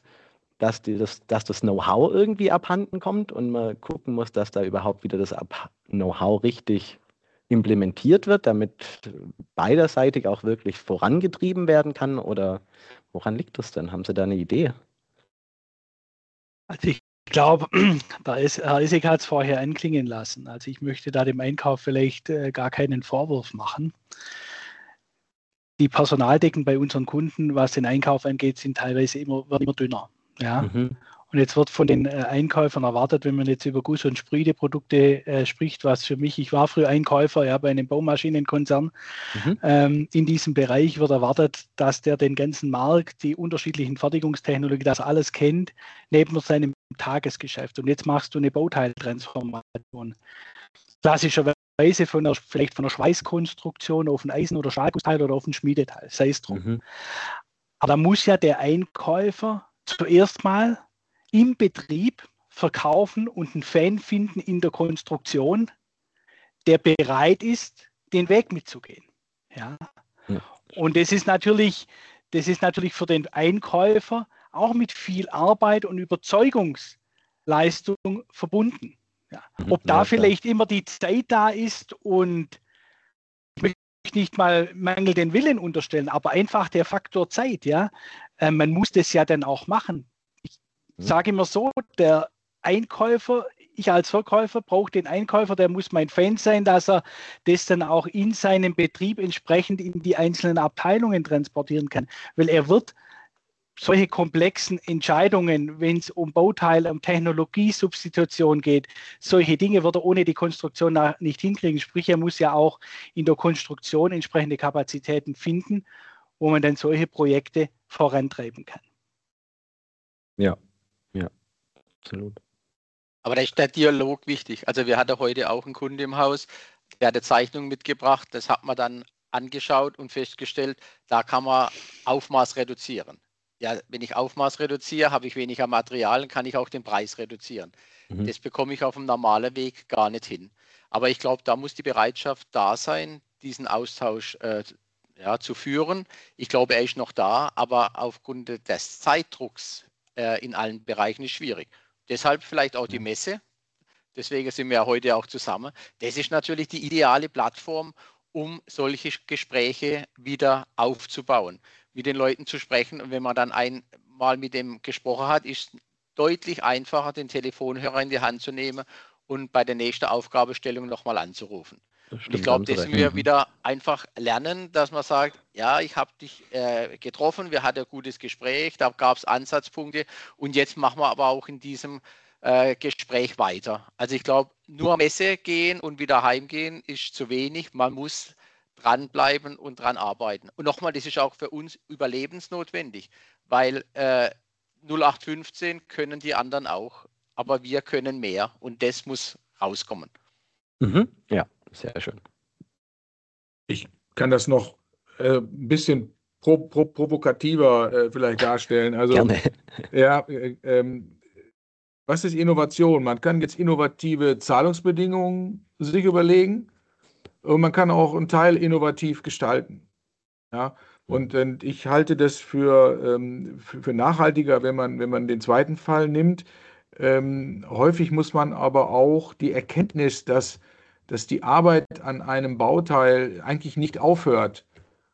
S3: das Know-how irgendwie abhanden kommt und man gucken muss, dass da überhaupt wieder das Know-how richtig implementiert wird, damit beiderseitig auch wirklich vorangetrieben werden kann? Oder woran liegt das denn? Haben Sie da eine Idee?
S6: Also ich glaube, Herr Isig hat es vorher anklingen lassen. Also ich möchte da dem Einkauf vielleicht gar keinen Vorwurf machen. Die Personaldecken bei unseren Kunden, was den Einkauf angeht, sind teilweise immer dünner. Ja?
S3: Mhm.
S6: Und jetzt wird von den Einkäufern erwartet, wenn man jetzt über Guss- und Sprühde-Produkte spricht, was für mich, ich war früher Einkäufer, ja, bei einem Baumaschinenkonzern, in diesem Bereich wird erwartet, dass der den ganzen Markt, die unterschiedlichen Fertigungstechnologien, das alles kennt, neben seinem Tagesgeschäft. Und jetzt machst du eine Bauteiltransformation. Klassischerweise vielleicht von einer Schweißkonstruktion auf ein Eisen- oder Stahlgussteil oder auf ein Schmiedeteil, sei es drum.
S3: Mhm.
S6: Aber da muss ja der Einkäufer zuerst mal im Betrieb verkaufen und einen Fan finden in der Konstruktion, der bereit ist, den Weg mitzugehen. Ja?
S3: Ja.
S6: Und das ist natürlich für den Einkäufer auch mit viel Arbeit und Überzeugungsleistung verbunden. Ja. Ob da vielleicht immer die Zeit da ist, und ich möchte nicht mal mangelnden Willen unterstellen, aber einfach der Faktor Zeit. Ja? Man muss das ja dann auch machen. Ich sage immer so, der Einkäufer, ich als Verkäufer brauche den Einkäufer, der muss mein Fan sein, dass er das dann auch in seinem Betrieb entsprechend in die einzelnen Abteilungen transportieren kann. Weil er wird solche komplexen Entscheidungen, wenn es um Bauteil, um Technologiesubstitution geht, solche Dinge wird er ohne die Konstruktion nicht hinkriegen. Sprich, er muss ja auch in der Konstruktion entsprechende Kapazitäten finden, wo man dann solche Projekte vorantreiben kann.
S3: Ja, absolut.
S5: Aber da ist der Dialog wichtig. Also wir hatten heute auch einen Kunden im Haus, der hatte Zeichnungen mitgebracht, das hat man dann angeschaut und festgestellt, da kann man Aufmaß reduzieren. Ja, wenn ich Aufmaß reduziere, habe ich weniger Material und kann ich auch den Preis reduzieren. Das bekomme ich auf dem normalen Weg gar nicht hin. Aber ich glaube, da muss die Bereitschaft da sein, diesen Austausch zu führen. Ich glaube, er ist noch da, aber aufgrund des Zeitdrucks in allen Bereichen ist schwierig. Deshalb vielleicht auch die Messe. Deswegen sind wir ja heute auch zusammen. Das ist natürlich die ideale Plattform, um solche Gespräche wieder aufzubauen, mit den Leuten zu sprechen. Und wenn man dann einmal mit dem gesprochen hat, ist es deutlich einfacher, den Telefonhörer in die Hand zu nehmen und bei der nächsten Aufgabestellung nochmal anzurufen. Und ich glaube, das müssen wir wieder einfach lernen, dass man sagt, ja, ich habe dich getroffen, wir hatten ein gutes Gespräch, da gab es Ansatzpunkte und jetzt machen wir aber auch in diesem Gespräch weiter. Also ich glaube, nur Messe gehen und wieder heimgehen ist zu wenig. Man muss dranbleiben und dran arbeiten. Und nochmal, das ist auch für uns überlebensnotwendig, weil 0815 können die anderen auch, aber wir können mehr und das muss rauskommen.
S3: Ja, sehr schön.
S4: Ich kann das noch ein bisschen provokativer vielleicht darstellen. Also,
S3: Gerne.
S4: Ja, was ist Innovation? Man kann jetzt innovative Zahlungsbedingungen sich überlegen und man kann auch einen Teil innovativ gestalten. Ja? Und ich halte das für nachhaltiger, wenn man den zweiten Fall nimmt. Häufig muss man aber auch die Erkenntnis, dass die Arbeit an einem Bauteil eigentlich nicht aufhört.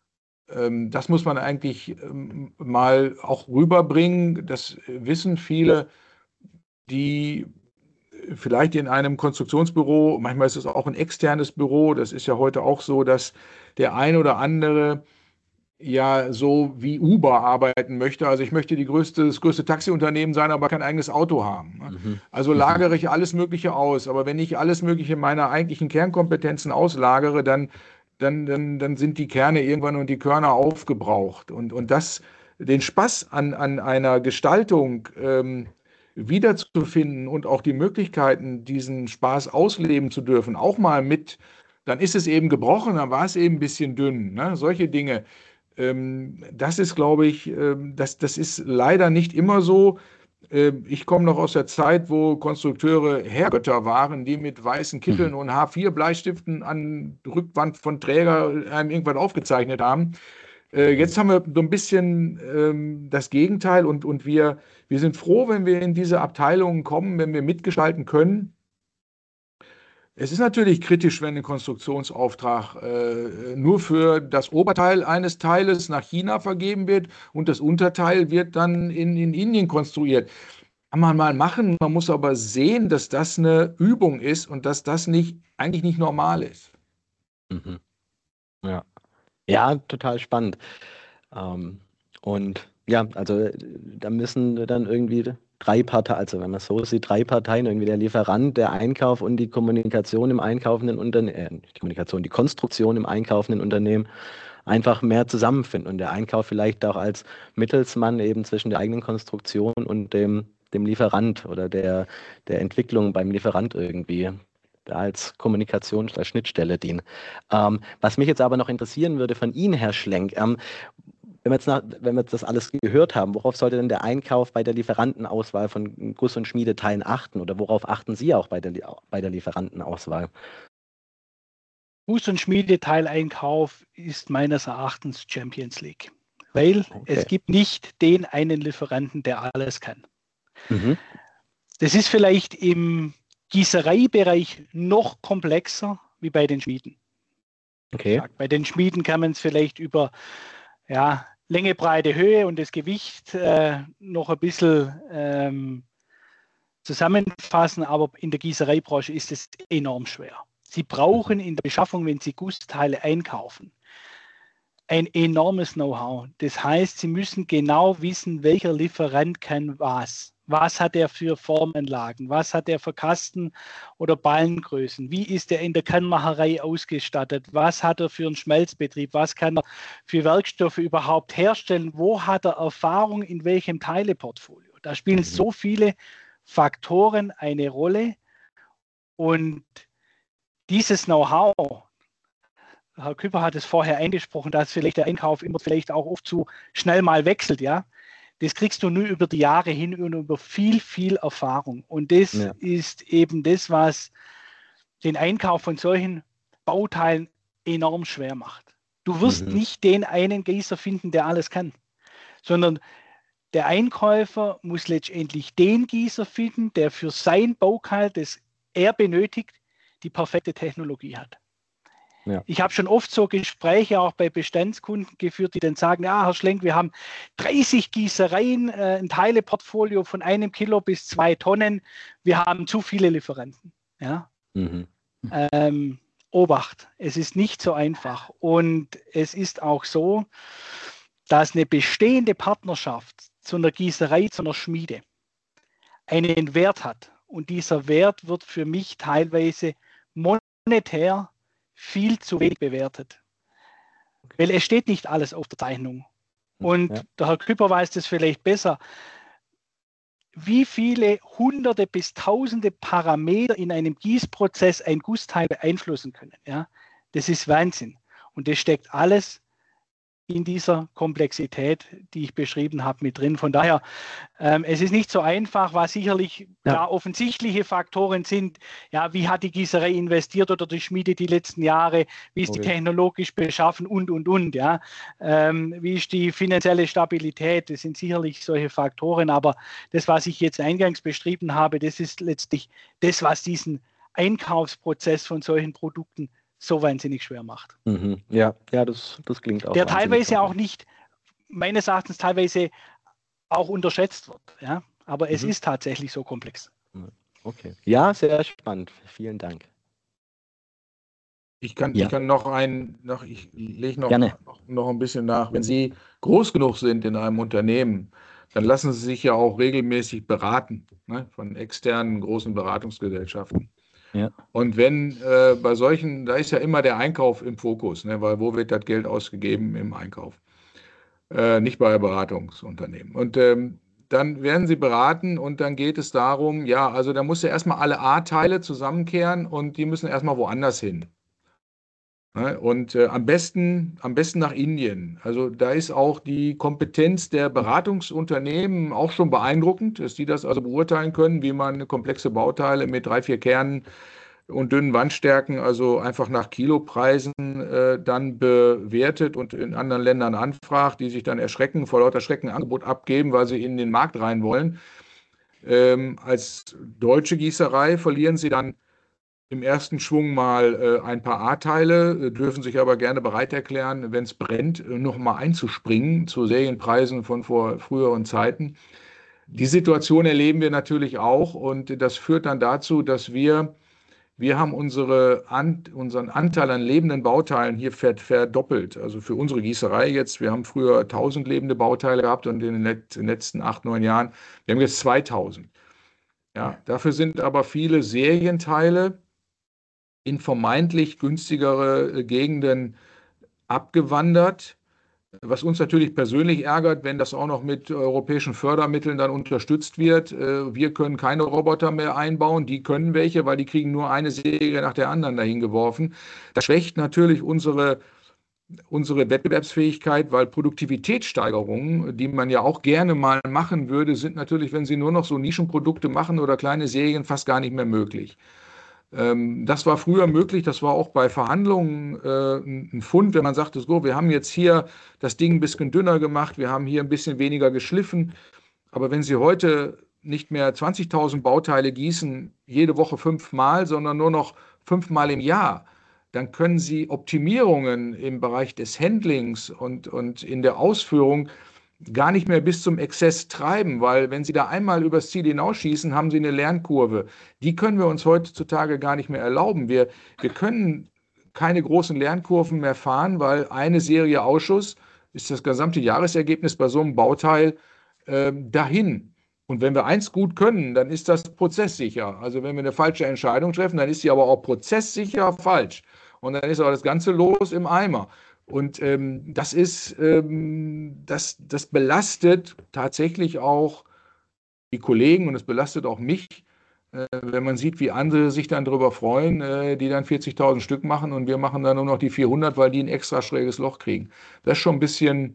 S4: Das muss man eigentlich mal auch rüberbringen. Das wissen viele, die vielleicht in einem Konstruktionsbüro, manchmal ist es auch ein externes Büro, das ist ja heute auch so, dass der ein oder andere ja so wie Uber arbeiten möchte. Also ich möchte das größte Taxiunternehmen sein, aber kein eigenes Auto haben. Also lagere ich alles Mögliche aus. Aber wenn ich alles Mögliche meiner eigentlichen Kernkompetenzen auslagere, dann sind die Kerne irgendwann und die Körner aufgebraucht. Und den Spaß an einer Gestaltung wiederzufinden und auch die Möglichkeiten, diesen Spaß ausleben zu dürfen, auch mal dann ist es eben gebrochen, dann war es eben ein bisschen dünn. Ne? Solche Dinge, Das ist, glaube ich, das ist leider nicht immer so. Ich komme noch aus der Zeit, wo Konstrukteure Herrgötter waren, die mit weißen Kitteln und H4-Bleistiften an der Rückwand von Träger einem irgendwas aufgezeichnet haben. Jetzt haben wir so ein bisschen das Gegenteil und wir sind froh, wenn wir in diese Abteilungen kommen, wenn wir mitgestalten können. Es ist natürlich kritisch, wenn ein Konstruktionsauftrag nur für das Oberteil eines Teiles nach China vergeben wird und das Unterteil wird dann in Indien konstruiert. Kann man mal machen, man muss aber sehen, dass das eine Übung ist und dass das eigentlich nicht normal ist.
S3: Mhm. Ja, total spannend. Und ja, also da müssen dann irgendwie 3 Parteien, also wenn man so sieht, 3 Parteien, irgendwie der Lieferant, der Einkauf und die Kommunikation im einkaufenden Unternehmen, die Konstruktion im einkaufenden Unternehmen einfach mehr zusammenfinden und der Einkauf vielleicht auch als Mittelsmann eben zwischen der eigenen Konstruktion und dem Lieferant oder der Entwicklung beim Lieferant irgendwie da als Kommunikation als Schnittstelle dienen. Was mich jetzt aber noch interessieren würde von Ihnen, Herr Schlenk, wenn wir jetzt das alles gehört haben, worauf sollte denn der Einkauf bei der Lieferantenauswahl von Guss- und Schmiedeteilen achten oder worauf achten Sie auch bei der Lieferantenauswahl?
S6: Guss- und Schmiedeteileinkauf ist meines Erachtens Champions League, weil es gibt nicht den einen Lieferanten, der alles kann. Das ist vielleicht im Gießereibereich noch komplexer wie bei den Schmieden.
S3: Okay.
S6: Bei den Schmieden kann man es vielleicht über Länge, Breite, Höhe und das Gewicht noch ein bisschen zusammenfassen, aber in der Gießereibranche ist es enorm schwer. Sie brauchen in der Beschaffung, wenn Sie Gussteile einkaufen, ein enormes Know-how. Das heißt, Sie müssen genau wissen, welcher Lieferant kann was. Was hat er für Formanlagen? Was hat er für Kasten- oder Ballengrößen? Wie ist er in der Kannmacherei ausgestattet? Was hat er für einen Schmelzbetrieb? Was kann er für Werkstoffe überhaupt herstellen? Wo hat er Erfahrung in welchem Teileportfolio? Da spielen so viele Faktoren eine Rolle. Und dieses Know-how, Herr Küpper hat es vorher eingesprochen, dass vielleicht der Einkauf immer vielleicht auch oft zu schnell mal wechselt, ja. Das kriegst du nur über die Jahre hin und über viel, viel Erfahrung. Und das ist eben das, was den Einkauf von solchen Bauteilen enorm schwer macht. Du wirst nicht den einen Gießer finden, der alles kann, sondern der Einkäufer muss letztendlich den Gießer finden, der für sein Bauteil, das er benötigt, die perfekte Technologie hat. Ja. Ich habe schon oft so Gespräche auch bei Bestandskunden geführt, die dann sagen, ja, Herr Schlenk, wir haben 30 Gießereien, ein Teileportfolio von 1 Kilo bis 2 Tonnen. Wir haben zu viele Lieferanten. Ja? Obacht, es ist nicht so einfach. Und es ist auch so, dass eine bestehende Partnerschaft zu einer Gießerei, zu einer Schmiede einen Wert hat. Und dieser Wert wird für mich teilweise monetär viel zu wenig bewertet. Weil es steht nicht alles auf der Zeichnung. Und der Herr Küpper weiß das vielleicht besser. Wie viele Hunderte bis Tausende Parameter in einem Gießprozess ein Gussteil beeinflussen können. Ja? Das ist Wahnsinn. Und das steckt alles in dieser Komplexität, die ich beschrieben habe, mit drin. Von daher, es ist nicht so einfach, was sicherlich da offensichtliche Faktoren sind. Ja, wie hat die Gießerei investiert oder die Schmiede die letzten Jahre? Wie ist die technologisch beschaffen und. Ja? Wie ist die finanzielle Stabilität? Das sind sicherlich solche Faktoren. Aber das, was ich jetzt eingangs beschrieben habe, das ist letztlich das, was diesen Einkaufsprozess von solchen Produkten so wahnsinnig schwer macht.
S3: Ja, das klingt auch.
S6: Der teilweise auch nicht, meines Erachtens teilweise auch unterschätzt wird. Ja? Aber es ist tatsächlich so komplex.
S3: Okay. Ja, sehr spannend. Vielen Dank.
S4: Ich lege noch ein bisschen nach. Wenn Sie groß genug sind in einem Unternehmen, dann lassen Sie sich ja auch regelmäßig beraten, ne, von externen großen Beratungsgesellschaften. Ja. Und wenn bei solchen, da ist ja immer der Einkauf im Fokus, ne, weil wo wird das Geld ausgegeben? Im Einkauf, nicht bei Beratungsunternehmen. Und dann werden sie beraten und dann geht es darum, ja, also da muss ja erstmal alle A-Teile zusammenkehren und die müssen erstmal woanders hin. Und am besten nach Indien. Also da ist auch die Kompetenz der Beratungsunternehmen auch schon beeindruckend, dass die das also beurteilen können, wie man komplexe Bauteile mit 3, 4 Kernen und dünnen Wandstärken, also einfach nach Kilopreisen dann bewertet und in anderen Ländern anfragt, die sich dann erschrecken, vor lauter Schrecken ein Angebot abgeben, weil sie in den Markt rein wollen. Als deutsche Gießerei verlieren sie dann im ersten Schwung mal ein paar A-Teile, dürfen sich aber gerne bereit erklären, wenn es brennt, nochmal einzuspringen zu Serienpreisen von vor früheren Zeiten. Die Situation erleben wir natürlich auch und das führt dann dazu, dass wir haben unseren Anteil an lebenden Bauteilen hier verdoppelt. Also für unsere Gießerei jetzt, wir haben früher 1000 lebende Bauteile gehabt und in den letzten 8, 9 Jahren, wir haben jetzt 2000. Ja, dafür sind aber viele Serienteile in vermeintlich günstigere Gegenden abgewandert, was uns natürlich persönlich ärgert, wenn das auch noch mit europäischen Fördermitteln dann unterstützt wird. Wir können keine Roboter mehr einbauen, die können welche, weil die kriegen nur eine Säge nach der anderen dahin geworfen. Das schwächt natürlich unsere Wettbewerbsfähigkeit, weil Produktivitätssteigerungen, die man ja auch gerne mal machen würde, sind natürlich, wenn Sie nur noch so Nischenprodukte machen oder kleine Sägen, fast gar nicht mehr möglich. Das war früher möglich, das war auch bei Verhandlungen ein Fund, wenn man sagte, so, wir haben jetzt hier das Ding ein bisschen dünner gemacht, wir haben hier ein bisschen weniger geschliffen. Aber wenn Sie heute nicht mehr 20.000 Bauteile gießen, jede Woche 5-mal, sondern nur noch 5-mal im Jahr, dann können Sie Optimierungen im Bereich des Handlings und in der Ausführung gar nicht mehr bis zum Exzess treiben, weil wenn Sie da einmal übers Ziel hinausschießen, haben Sie eine Lernkurve. Die können wir uns heutzutage gar nicht mehr erlauben. Wir können keine großen Lernkurven mehr fahren, weil eine Serie Ausschuss ist das gesamte Jahresergebnis bei so einem Bauteil dahin. Und wenn wir eins gut können, dann ist das prozesssicher. Also wenn wir eine falsche Entscheidung treffen, dann ist sie aber auch prozesssicher falsch. Und dann ist aber das ganze Los im Eimer. Und das belastet tatsächlich auch die Kollegen und es belastet auch mich, wenn man sieht, wie andere sich dann darüber freuen, die dann 40.000 Stück machen und wir machen dann nur noch die 400, weil die ein extra schräges Loch kriegen. Das ist schon ein bisschen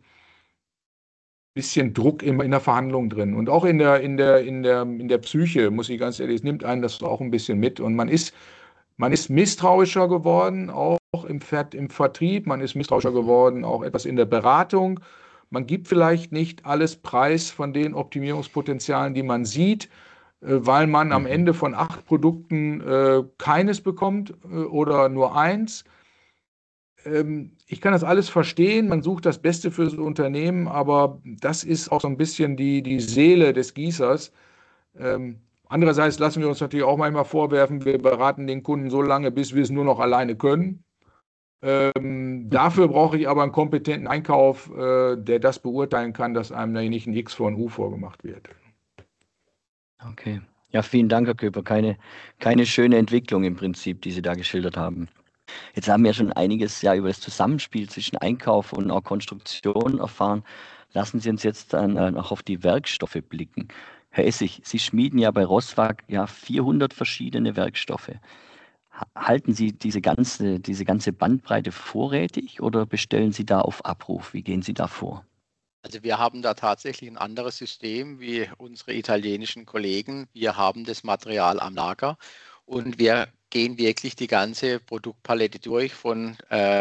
S4: Druck in der Verhandlung drin. Und auch in der Psyche, muss ich ganz ehrlich, es nimmt einen das auch ein bisschen mit. Und man ist misstrauischer geworden, auch im Vertrieb, man ist misstrauischer geworden, auch etwas in der Beratung. Man gibt vielleicht nicht alles preis von den Optimierungspotenzialen, die man sieht, weil man am Ende von 8 Produkten keines bekommt oder nur eins. Ich kann das alles verstehen, man sucht das Beste für das Unternehmen, aber das ist auch so ein bisschen die Seele des Gießers. Andererseits lassen wir uns natürlich auch manchmal vorwerfen, wir beraten den Kunden so lange, bis wir es nur noch alleine können. Dafür brauche ich aber einen kompetenten Einkauf, der das beurteilen kann, dass einem da nicht ein X vor ein U vorgemacht wird.
S2: Okay. Ja, vielen Dank, Herr Köper. Keine schöne Entwicklung im Prinzip, die Sie da geschildert haben. Jetzt haben wir schon einiges ja über das Zusammenspiel zwischen Einkauf und auch Konstruktion erfahren. Lassen Sie uns jetzt dann noch auf die Werkstoffe blicken. Herr Essig, Sie schmieden ja bei Roswag ja 400 verschiedene Werkstoffe. Halten Sie diese ganze Bandbreite vorrätig oder bestellen Sie da auf Abruf? Wie gehen Sie da vor?
S5: Also wir haben da tatsächlich ein anderes System wie unsere italienischen Kollegen. Wir haben das Material am Lager und wir gehen wirklich die ganze Produktpalette durch von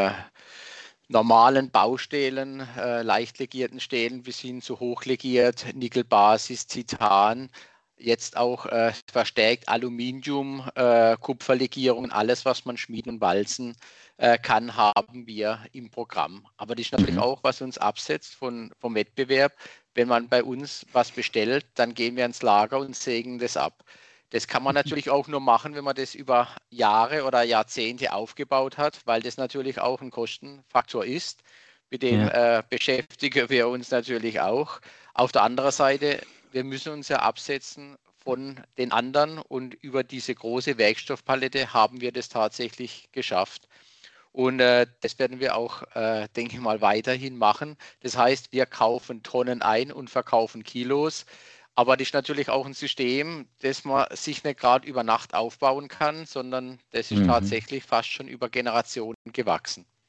S5: normalen Baustählen, leicht legierten Stählen bis hin zu hochlegiert, Nickelbasis, Titan, jetzt auch verstärkt Aluminium, Kupferlegierungen, alles, was man schmieden und walzen kann, haben wir im Programm. Aber das ist natürlich auch, was uns absetzt vom Wettbewerb. Wenn man bei uns was bestellt, dann gehen wir ins Lager und sägen das ab. Das kann man natürlich auch nur machen, wenn man das über Jahre oder Jahrzehnte aufgebaut hat, weil das natürlich auch ein Kostenfaktor ist. Mit dem beschäftigen wir uns natürlich auch. Auf der anderen Seite, wir müssen uns ja absetzen von den anderen und über diese große Werkstoffpalette haben wir das tatsächlich geschafft. Und das werden wir auch, denke ich mal, weiterhin machen. Das heißt, wir kaufen Tonnen ein und verkaufen Kilos. Aber das ist natürlich auch ein System, das man sich nicht gerade über Nacht aufbauen kann, sondern das ist tatsächlich fast schon über Generationen gewachsen.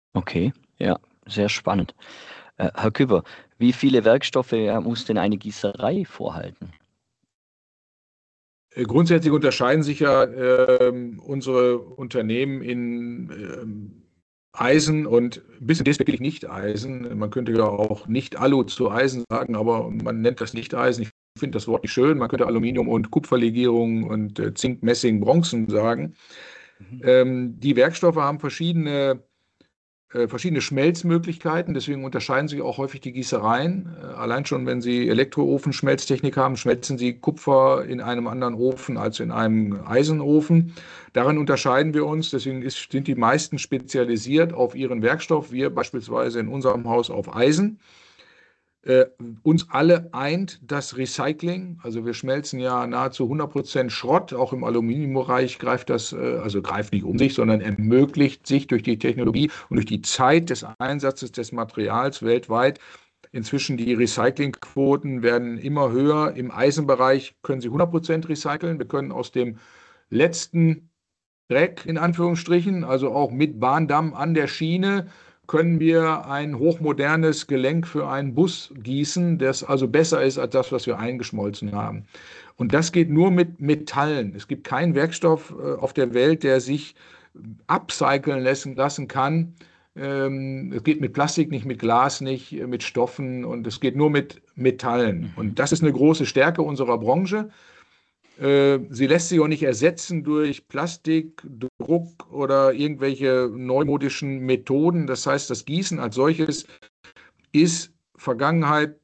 S2: Okay, ja, sehr spannend. Herr Küpper, wie viele Werkstoffe muss denn eine Gießerei vorhalten?
S4: Grundsätzlich unterscheiden sich ja unsere Unternehmen in Eisen und ein bisschen despektierlich Nicht-Eisen. Man könnte ja auch Nicht-Alu zu Eisen sagen, aber man nennt das Nicht-Eisen. Ich finde das Wort nicht schön. Man könnte Aluminium- und Kupferlegierung und Zink, Messing, Bronzen sagen.
S2: Mhm.
S4: Die Werkstoffe haben verschiedene Schmelzmöglichkeiten, deswegen unterscheiden sich auch häufig die Gießereien. Allein schon, wenn Sie Elektroofenschmelztechnik haben, schmelzen Sie Kupfer in einem anderen Ofen als in einem Eisenofen. Darin unterscheiden wir uns, deswegen sind die meisten spezialisiert auf ihren Werkstoff, wir beispielsweise in unserem Haus auf Eisen. Äh, Uns alle eint das Recycling. Also wir schmelzen ja nahezu 100% Schrott. Auch im Aluminiumbereich greift das, also greift nicht um sich, sondern ermöglicht sich durch die Technologie und durch die Zeit des Einsatzes des Materials weltweit. Inzwischen die Recyclingquoten werden immer höher. Im Eisenbereich können Sie 100% recyceln. Wir können aus dem letzten Dreck in Anführungsstrichen, also auch mit Bahndamm an der Schiene, können wir ein hochmodernes Gelenk für einen Bus gießen, das also besser ist als das, was wir eingeschmolzen haben. Und das geht nur mit Metallen. Es gibt keinen Werkstoff auf der Welt, der sich upcyclen lassen kann. Es geht mit Plastik nicht, mit Glas nicht, mit Stoffen und es geht nur mit Metallen.
S2: Mhm.
S4: Und das ist eine große Stärke unserer Branche. Sie lässt sich auch nicht ersetzen durch Plastik, Druck oder irgendwelche neumodischen Methoden. Das heißt, das Gießen als solches ist Vergangenheit,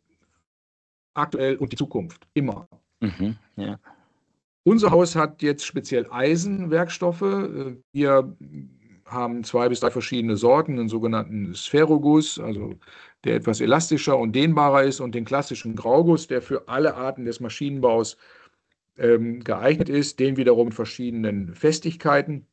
S4: aktuell und die Zukunft. Immer.
S2: Mhm, ja.
S4: Unser Haus hat jetzt speziell Eisenwerkstoffe. Wir haben 2 bis 3 verschiedene Sorten, einen sogenannten Spheroguss, also der etwas elastischer und dehnbarer ist, und den klassischen Grauguss, der für alle Arten des Maschinenbaus geeignet ist, den wiederum mit verschiedenen Festigkeiten.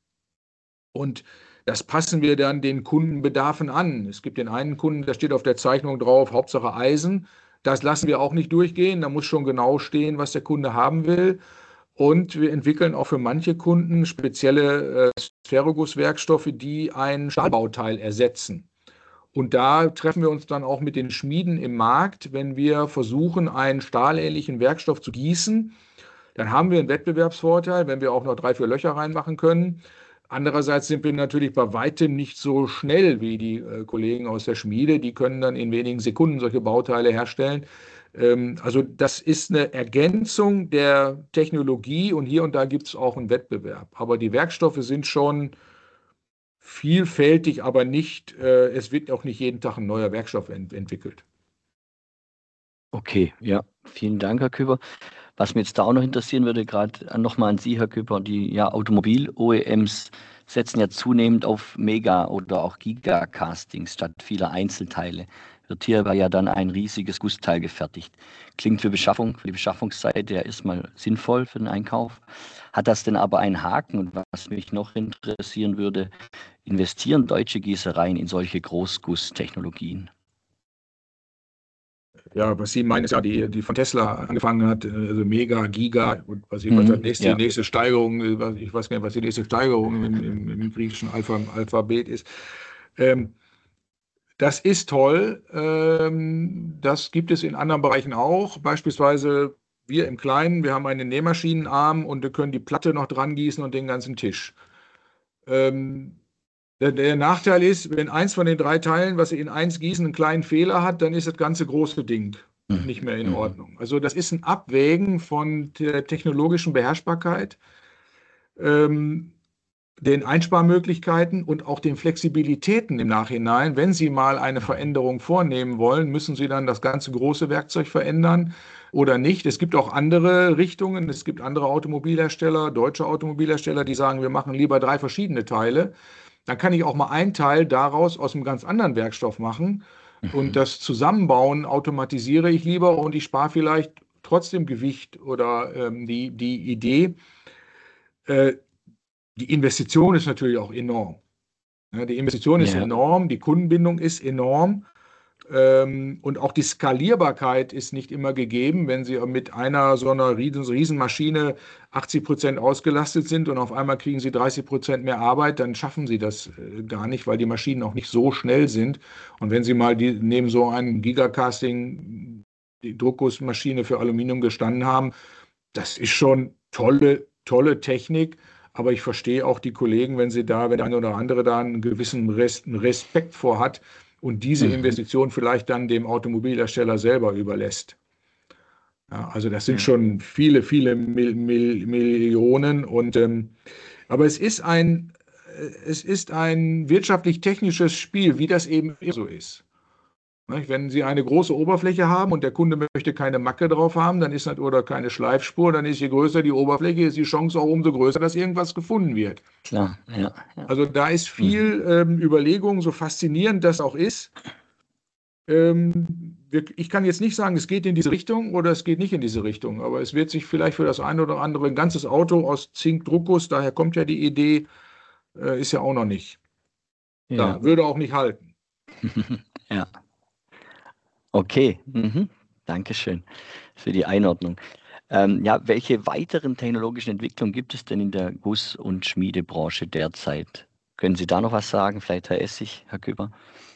S4: Und das passen wir dann den Kundenbedarfen an. Es gibt den einen Kunden, da steht auf der Zeichnung drauf, Hauptsache Eisen. Das lassen wir auch nicht durchgehen. Da muss schon genau stehen, was der Kunde haben will. Und wir entwickeln auch für manche Kunden spezielle Spheroguss-Werkstoffe, die ein Stahlbauteil ersetzen. Und da treffen wir uns dann auch mit den Schmieden im Markt, wenn wir versuchen, einen stahlähnlichen Werkstoff zu gießen. Dann haben wir einen Wettbewerbsvorteil, wenn wir auch noch 3, 4 Löcher reinmachen können. Andererseits sind wir natürlich bei weitem nicht so schnell wie die Kollegen aus der Schmiede. Die können dann in wenigen Sekunden solche Bauteile herstellen. Also das ist eine Ergänzung der Technologie und hier und da gibt es auch einen Wettbewerb. Aber die Werkstoffe sind schon vielfältig, aber nicht, es wird auch nicht jeden Tag ein neuer Werkstoff entwickelt.
S2: Okay, ja, vielen Dank, Herr Küpper. Was mich jetzt da auch noch interessieren würde, gerade nochmal an Sie, Herr Küpper, die ja Automobil-OEMs setzen ja zunehmend auf Mega- oder auch Giga-Castings statt vieler Einzelteile. Wird hierbei ja dann ein riesiges Gussteil gefertigt. Klingt für die Beschaffungsseite ja erstmal sinnvoll für den Einkauf. Hat das denn aber einen Haken? Und was mich noch interessieren würde, investieren deutsche Gießereien in solche Großgusstechnologien?
S4: Ja, was Sie meinen, ist ja die von Tesla angefangen hat, also Mega, Giga und was die
S2: Ja.
S4: nächste Steigerung, ich weiß gar nicht, was die nächste Steigerung im griechischen Alphabet ist. Ähm, Das ist toll. Das gibt es in anderen Bereichen auch. Beispielsweise wir im Kleinen, wir haben einen Nähmaschinenarm und wir können die Platte noch dran gießen und den ganzen Tisch. Ähm, der Nachteil ist, wenn eins von den 3 Teilen, was Sie in eins gießen, einen kleinen Fehler hat, dann ist das ganze große Ding
S2: Mhm.
S4: nicht mehr in
S2: Mhm.
S4: Ordnung. Also das ist ein Abwägen von der technologischen Beherrschbarkeit, ähm, den Einsparmöglichkeiten und auch den Flexibilitäten im Nachhinein. Wenn Sie mal eine Veränderung vornehmen wollen, müssen Sie dann das ganze große Werkzeug verändern oder nicht. Es gibt auch andere Richtungen. Es gibt andere Automobilhersteller, deutsche Automobilhersteller, die sagen, wir machen lieber 3 verschiedene Teile. Dann kann ich auch mal ein Teil daraus aus einem ganz anderen Werkstoff machen und
S2: Mhm.
S4: das Zusammenbauen automatisiere ich lieber und ich spare vielleicht trotzdem Gewicht oder die Idee. Äh, Die Investition ist natürlich auch enorm. Ja, die Investition ist
S2: Ja.
S4: enorm, die Kundenbindung ist enorm. Und auch die Skalierbarkeit ist nicht immer gegeben, wenn Sie mit einer so einer Riesenmaschine 80% ausgelastet sind und auf einmal kriegen Sie 30% mehr Arbeit, dann schaffen Sie das gar nicht, weil die Maschinen auch nicht so schnell sind. Und wenn Sie mal neben so einem Gigacasting die Druckgussmaschine für Aluminium gestanden haben, das ist schon tolle Technik. Aber ich verstehe auch die Kollegen, wenn der eine oder andere da einen gewissen Respekt vor hat und diese Investition vielleicht dann dem Automobilhersteller selber überlässt. Ja, also das sind schon viele Millionen. Aber es ist ein wirtschaftlich-technisches Spiel, wie das eben so ist. Wenn Sie eine große Oberfläche haben und der Kunde möchte keine Macke drauf haben, dann ist oder keine Schleifspur, dann ist je größer die Oberfläche, ist die Chance auch umso größer, dass irgendwas gefunden wird.
S2: Klar, ja.
S4: Also da ist viel Überlegung, so faszinierend das auch ist. Ich kann jetzt nicht sagen, es geht in diese Richtung oder es geht nicht in diese Richtung, aber es wird sich vielleicht für das eine oder andere ein ganzes Auto aus Zink-Druckguss, daher kommt ja die Idee, ist ja auch noch nicht. Da würde auch nicht halten.
S2: Ja. Okay, Dankeschön für die Einordnung. Welche weiteren technologischen Entwicklungen gibt es denn in der Guss- und Schmiedebranche derzeit? Können Sie da noch was sagen? Vielleicht Herr Essig, Herr Küber?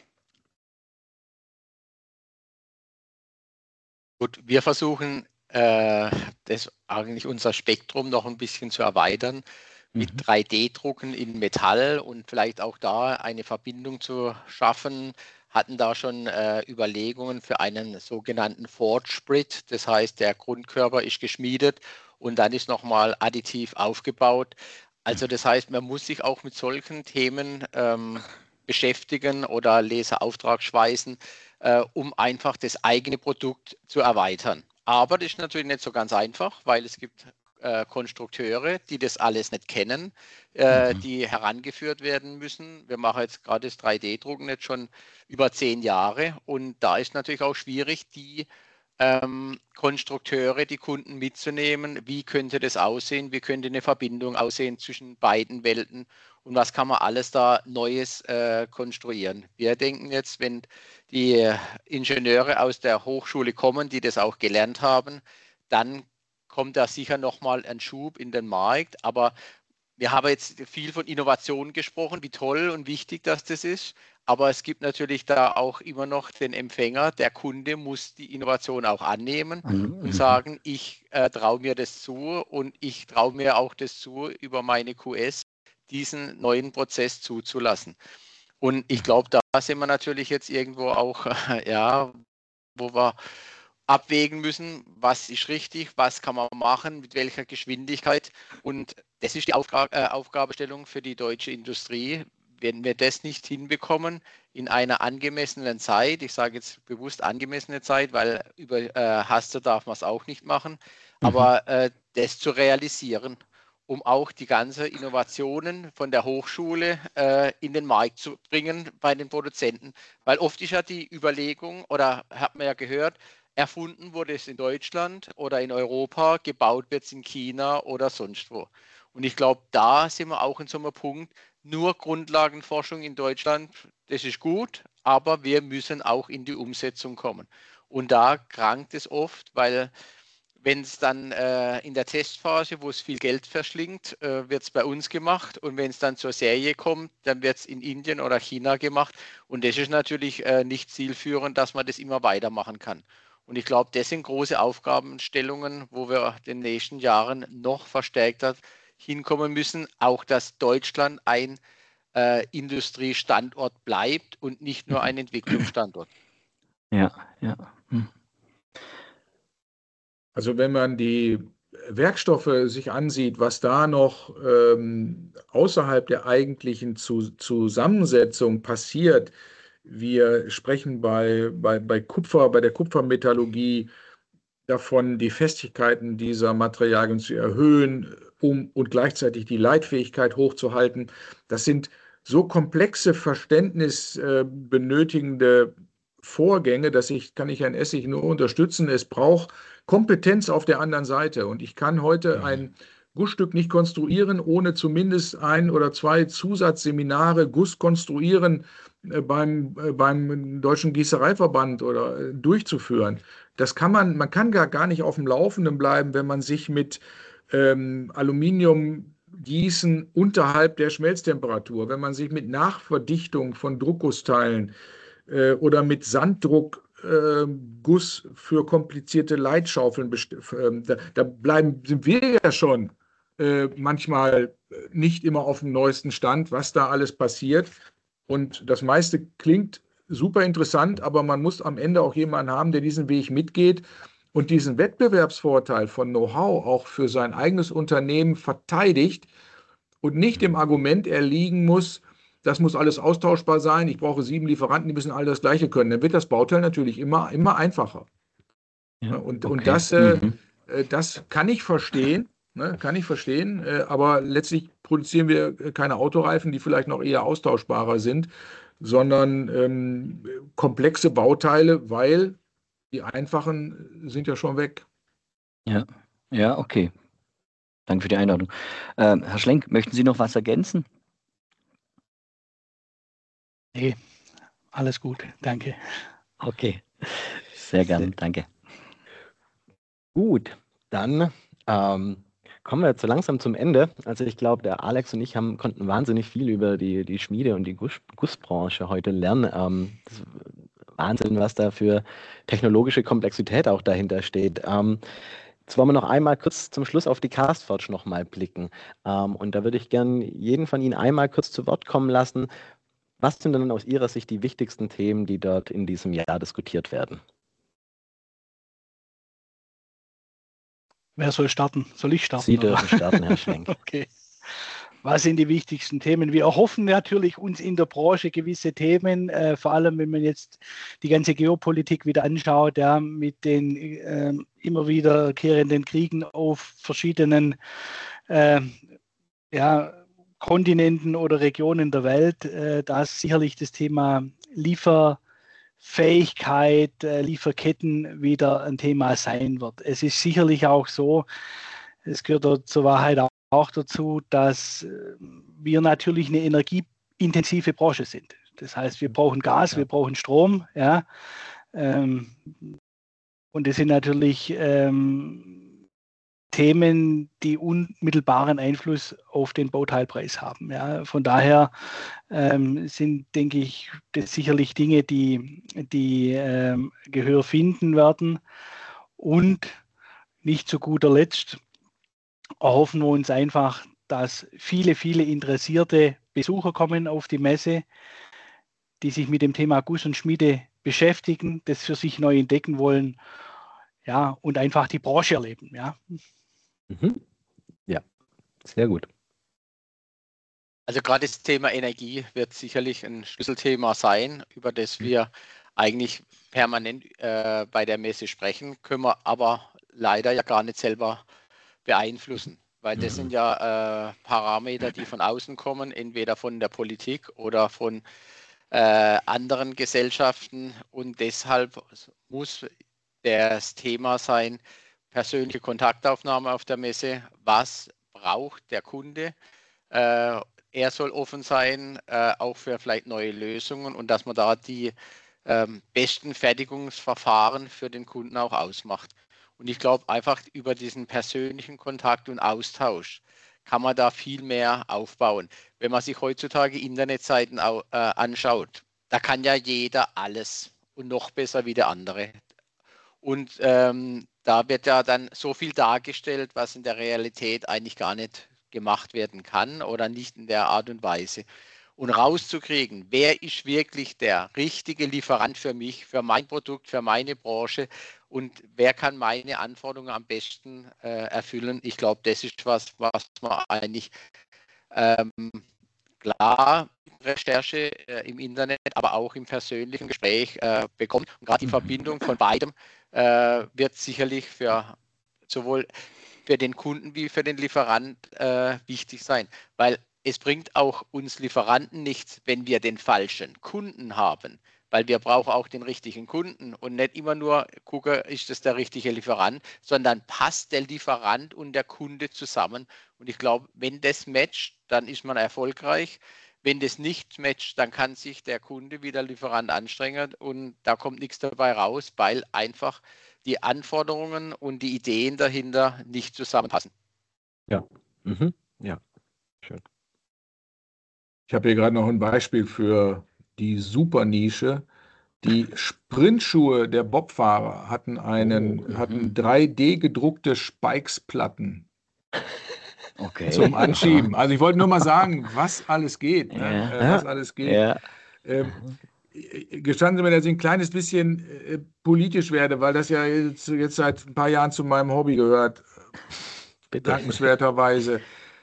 S5: Gut, wir versuchen das eigentlich unser Spektrum noch ein bisschen zu erweitern mit 3D-Drucken in Metall und vielleicht auch da eine Verbindung zu schaffen. Hatten da schon Überlegungen für einen sogenannten Forge Sprit. Das heißt, der Grundkörper ist geschmiedet und dann ist nochmal additiv aufgebaut. Also das heißt, man muss sich auch mit solchen Themen beschäftigen oder Laserauftragsschweißen, um einfach das eigene Produkt zu erweitern. Aber das ist natürlich nicht so ganz einfach, weil es gibt Konstrukteure, die das alles nicht kennen, die herangeführt werden müssen. Wir machen jetzt gerade das 3D-Drucken jetzt schon über 10 Jahre und da ist natürlich auch schwierig, die Konstrukteure, die Kunden mitzunehmen. Wie könnte das aussehen? Wie könnte eine Verbindung aussehen zwischen beiden Welten? Und was kann man alles da Neues konstruieren? Wir denken jetzt, wenn die Ingenieure aus der Hochschule kommen, die das auch gelernt haben, dann kommt da sicher nochmal ein Schub in den Markt. Aber wir haben jetzt viel von Innovation gesprochen, wie toll und wichtig das ist. Aber es gibt natürlich da auch immer noch den Empfänger. Der Kunde muss die Innovation auch annehmen und sagen, ich traue mir das zu und ich traue mir auch das zu, über meine QS diesen neuen Prozess zuzulassen. Und ich glaube, da sind wir natürlich jetzt irgendwo auch, wo wir abwägen müssen, was ist richtig, was kann man machen, mit welcher Geschwindigkeit. Und das ist die Aufgabenstellung für die deutsche Industrie. Wenn wir das nicht hinbekommen in einer angemessenen Zeit, ich sage jetzt bewusst angemessene Zeit, weil überhastet darf man es auch nicht machen, aber das zu realisieren, um auch die ganzen Innovationen von der Hochschule in den Markt zu bringen bei den Produzenten. Weil oft ist ja die Überlegung, oder hat man ja gehört, erfunden wurde es in Deutschland oder in Europa, gebaut wird es in China oder sonst wo. Und ich glaube, da sind wir auch in so einem Punkt, nur Grundlagenforschung in Deutschland, das ist gut, aber wir müssen auch in die Umsetzung kommen. Und da krankt es oft, weil wenn es dann in der Testphase, wo es viel Geld verschlingt, wird es bei uns gemacht. Und wenn es dann zur Serie kommt, dann wird es in Indien oder China gemacht. Und das ist natürlich nicht zielführend, dass man das immer weitermachen kann. Und ich glaube, das sind große Aufgabenstellungen, wo wir in den nächsten Jahren noch verstärkter hinkommen müssen. Auch, dass Deutschland ein Industriestandort bleibt und nicht nur ein Entwicklungsstandort.
S2: Ja.
S4: Also wenn man die Werkstoffe sich ansieht, was da noch außerhalb der eigentlichen Zusammensetzung passiert. Wir sprechen bei Kupfer, bei der Kupfermetallurgie davon, die Festigkeiten dieser Materialien zu erhöhen, und gleichzeitig die Leitfähigkeit hochzuhalten. Das sind so komplexe, Verständnis benötigende Vorgänge, kann ich Herrn Essig nur unterstützen. Es braucht Kompetenz auf der anderen Seite. Und ich kann heute ein Gussstück nicht konstruieren, ohne zumindest 1 oder 2 Zusatzseminare Guss konstruieren beim Deutschen Gießereiverband oder durchzuführen. Man kann gar nicht auf dem Laufenden bleiben, wenn man sich mit Aluminiumgießen unterhalb der Schmelztemperatur, wenn man sich mit Nachverdichtung von Druckgussteilen oder mit Sanddruck Guss für komplizierte Leitschaufeln, sind wir ja schon manchmal nicht immer auf dem neuesten Stand, was da alles passiert. Und das meiste klingt super interessant, aber man muss am Ende auch jemanden haben, der diesen Weg mitgeht und diesen Wettbewerbsvorteil von Know-how auch für sein eigenes Unternehmen verteidigt und nicht dem Argument erliegen muss, das muss alles austauschbar sein, ich brauche 7 Lieferanten, die müssen alle das Gleiche können. Dann wird das Bauteil natürlich immer einfacher.
S2: Ja,
S4: Und
S2: okay.
S4: das kann ich verstehen. Ne, kann ich verstehen, aber letztlich produzieren wir keine Autoreifen, die vielleicht noch eher austauschbarer sind, sondern komplexe Bauteile, weil die einfachen sind ja schon weg.
S2: Ja, ja, okay. Danke für die Einladung. Herr Schlenk, möchten Sie noch was ergänzen?
S6: Nee, alles gut, danke.
S2: Okay, sehr gern, danke.
S3: Gut, dann kommen wir jetzt so langsam zum Ende. Also ich glaube, der Alex und ich konnten wahnsinnig viel über die Schmiede und die Gussbranche heute lernen. Das ist Wahnsinn, was da für technologische Komplexität auch dahinter steht. Jetzt wollen wir noch einmal kurz zum Schluss auf die Castforge nochmal blicken. Und da würde ich gern jeden von Ihnen einmal kurz zu Wort kommen lassen. Was sind denn aus Ihrer Sicht die wichtigsten Themen, die dort in diesem Jahr diskutiert werden?
S6: Wer soll starten? Soll ich starten?
S3: Sie dürfen starten, Herr Schlenk.
S6: Okay. Was sind die wichtigsten Themen? Wir erhoffen natürlich uns in der Branche gewisse Themen, vor allem wenn man jetzt die ganze Geopolitik wieder anschaut, ja, mit den immer wiederkehrenden Kriegen auf verschiedenen Kontinenten oder Regionen der Welt. Da ist sicherlich das Thema Lieferfähigkeit, Lieferketten wieder ein Thema sein wird. Es ist sicherlich auch so, es gehört zur Wahrheit auch dazu, dass wir natürlich eine energieintensive Branche sind. Das heißt, wir brauchen Gas, wir brauchen Strom, ja. Und das sind natürlich Themen, die unmittelbaren Einfluss auf den Bauteilpreis haben. Ja. Von daher sind, denke ich, das sicherlich Dinge, die Gehör finden werden. Und nicht zu guter Letzt erhoffen wir uns einfach, dass viele interessierte Besucher kommen auf die Messe, die sich mit dem Thema Guss und Schmiede beschäftigen, das für sich neu entdecken wollen, ja, und einfach die Branche erleben, ja.
S3: Ja, sehr gut.
S5: Also gerade das Thema Energie wird sicherlich ein Schlüsselthema sein, über das wir eigentlich permanent bei der Messe sprechen, können wir aber leider ja gar nicht selber beeinflussen, weil das sind ja Parameter, die von außen kommen, entweder von der Politik oder von anderen Gesellschaften, und deshalb muss das Thema sein, persönliche Kontaktaufnahme auf der Messe. Was braucht der Kunde? Er soll offen sein, auch für vielleicht neue Lösungen, und dass man da die besten Fertigungsverfahren für den Kunden auch ausmacht. Und ich glaube, einfach über diesen persönlichen Kontakt und Austausch kann man da viel mehr aufbauen. Wenn man sich heutzutage Internetseiten anschaut, da kann ja jeder alles und noch besser wie der andere. Und da wird ja dann so viel dargestellt, was in der Realität eigentlich gar nicht gemacht werden kann oder nicht in der Art und Weise. Und rauszukriegen, wer ist wirklich der richtige Lieferant für mich, für mein Produkt, für meine Branche, und wer kann meine Anforderungen am besten erfüllen. Ich glaube, das ist was man eigentlich klar Recherche im Internet, aber auch im persönlichen Gespräch bekommt. Und gerade die Verbindung von beidem wird sicherlich sowohl für den Kunden wie für den Lieferant wichtig sein, weil es bringt auch uns Lieferanten nichts, wenn wir den falschen Kunden haben, weil wir brauchen auch den richtigen Kunden und nicht immer nur gucken, ist das der richtige Lieferant, sondern passt der Lieferant und der Kunde zusammen. Und ich glaube, wenn das matcht, dann ist man erfolgreich. Wenn das nicht matcht, dann kann sich der Kunde wie der Lieferant anstrengen und da kommt nichts dabei raus, weil einfach die Anforderungen und die Ideen dahinter nicht zusammenpassen.
S3: Ja. Mhm. Ja, schön.
S4: Ich habe hier gerade noch ein Beispiel für die Supernische. Die Sprintschuhe der Bobfahrer hatten 3D gedruckte Spikes-Platten zum Anschieben. Also ich wollte nur mal sagen, was alles geht. Ne? Was alles geht.
S2: Ja.
S4: Gestatten Sie mir, dass ich ein kleines bisschen politisch werde, weil das ja jetzt seit ein paar Jahren zu meinem Hobby gehört.
S3: Bitte.
S4: Dankenswerterweise.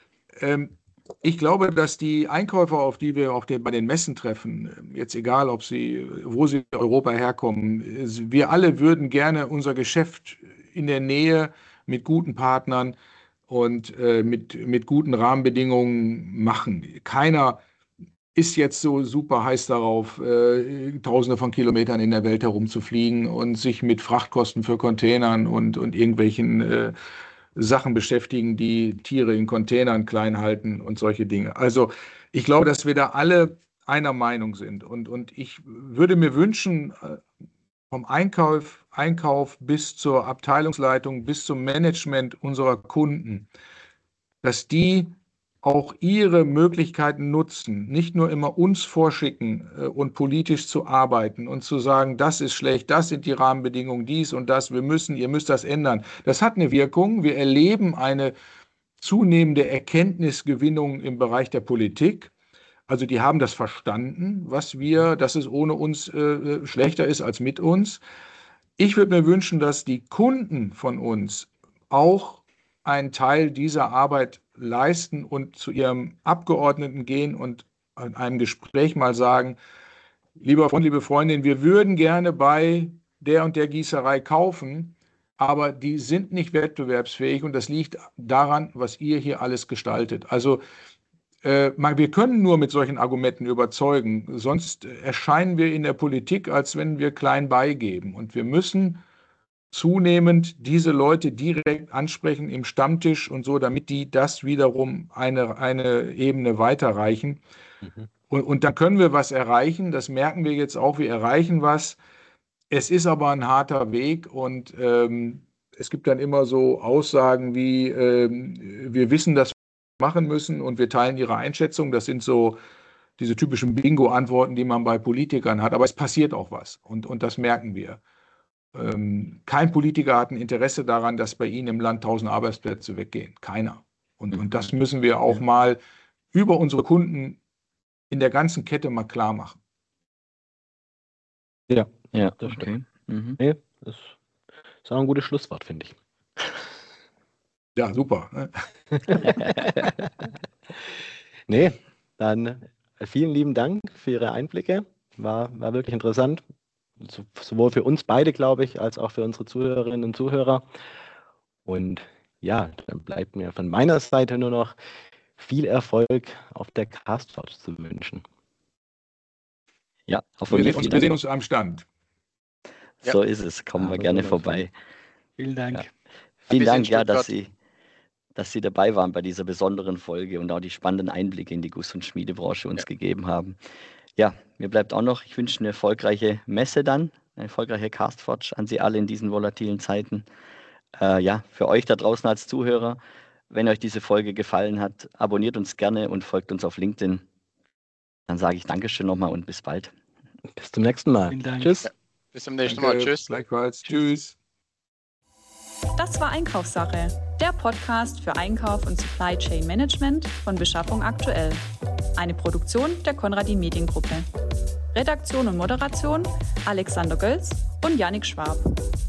S4: Ich glaube, dass die Einkäufer, auf die wir auch bei den Messen treffen, jetzt egal, wo sie in Europa herkommen, wir alle würden gerne unser Geschäft in der Nähe mit guten Partnern und mit guten Rahmenbedingungen machen. Keiner ist jetzt so super heiß darauf, Tausende von Kilometern in der Welt herumzufliegen und sich mit Frachtkosten für Containern und irgendwelchen Sachen beschäftigen, die Tiere in Containern klein halten und solche Dinge. Also ich glaube, dass wir da alle einer Meinung sind. Und ich würde mir wünschen, vom Einkauf bis zur Abteilungsleitung, bis zum Management unserer Kunden, dass die auch ihre Möglichkeiten nutzen, nicht nur immer uns vorschicken und politisch zu arbeiten und zu sagen, das ist schlecht, das sind die Rahmenbedingungen, dies und das, ihr müsst das ändern. Das hat eine Wirkung. Wir erleben eine zunehmende Erkenntnisgewinnung im Bereich der Politik. Also die haben das verstanden, dass es ohne uns schlechter ist als mit uns. Ich würde mir wünschen, dass die Kunden von uns auch einen Teil dieser Arbeit leisten und zu ihrem Abgeordneten gehen und in einem Gespräch mal sagen, lieber Freund, liebe Freundin, wir würden gerne bei der und der Gießerei kaufen, aber die sind nicht wettbewerbsfähig und das liegt daran, was ihr hier alles gestaltet. Also wir können nur mit solchen Argumenten überzeugen, sonst erscheinen wir in der Politik, als wenn wir klein beigeben. Und wir müssen zunehmend diese Leute direkt ansprechen im Stammtisch und so, damit die das wiederum eine Ebene weiterreichen. Mhm. Und dann können wir was erreichen. Das merken wir jetzt auch. Wir erreichen was. Es ist aber ein harter Weg und es gibt dann immer so Aussagen wie, wir wissen, dass wir machen müssen und wir teilen ihre Einschätzung. Das sind so diese typischen Bingo-Antworten, die man bei Politikern hat. Aber es passiert auch was und das merken wir. Kein Politiker hat ein Interesse daran, dass bei Ihnen im Land 1000 Arbeitsplätze weggehen. Keiner. Und das müssen wir auch mal über unsere Kunden in der ganzen Kette mal klar machen.
S3: Ja, das stimmt. Mhm. Nee, das ist auch ein gutes Schlusswort, finde ich.
S4: Ja, super. Ne?
S3: Nee, dann vielen lieben Dank für Ihre Einblicke. War wirklich interessant. Sowohl für uns beide, glaube ich, als auch für unsere Zuhörerinnen und Zuhörer. Und ja, dann bleibt mir von meiner Seite nur noch viel Erfolg auf der Castforge zu wünschen.
S2: Ja, auf
S4: wir sehen uns am Stand.
S2: So ist es, kommen wir gerne vorbei.
S6: Vielen Dank.
S2: Ja. Vielen Dank, dass Sie dabei waren bei dieser besonderen Folge und auch die spannenden Einblicke in die Guss- und Schmiedebranche uns gegeben haben. Ja, mir bleibt auch noch, ich wünsche eine erfolgreiche Messe dann, eine erfolgreiche Castforge an Sie alle in diesen volatilen Zeiten. Für euch da draußen als Zuhörer, wenn euch diese Folge gefallen hat, abonniert uns gerne und folgt uns auf LinkedIn. Dann sage ich Dankeschön nochmal und bis bald.
S3: Bis zum nächsten Mal.
S6: Vielen Dank.
S3: Tschüss.
S5: Ja, bis zum nächsten Mal. Tschüss.
S4: Gleichfalls. Tschüss.
S1: Das war Einkaufssache, der Podcast für Einkauf und Supply Chain Management von Beschaffung aktuell. Eine Produktion der Konradin Mediengruppe. Redaktion und Moderation Alexander Gölz und Jannik Schwab.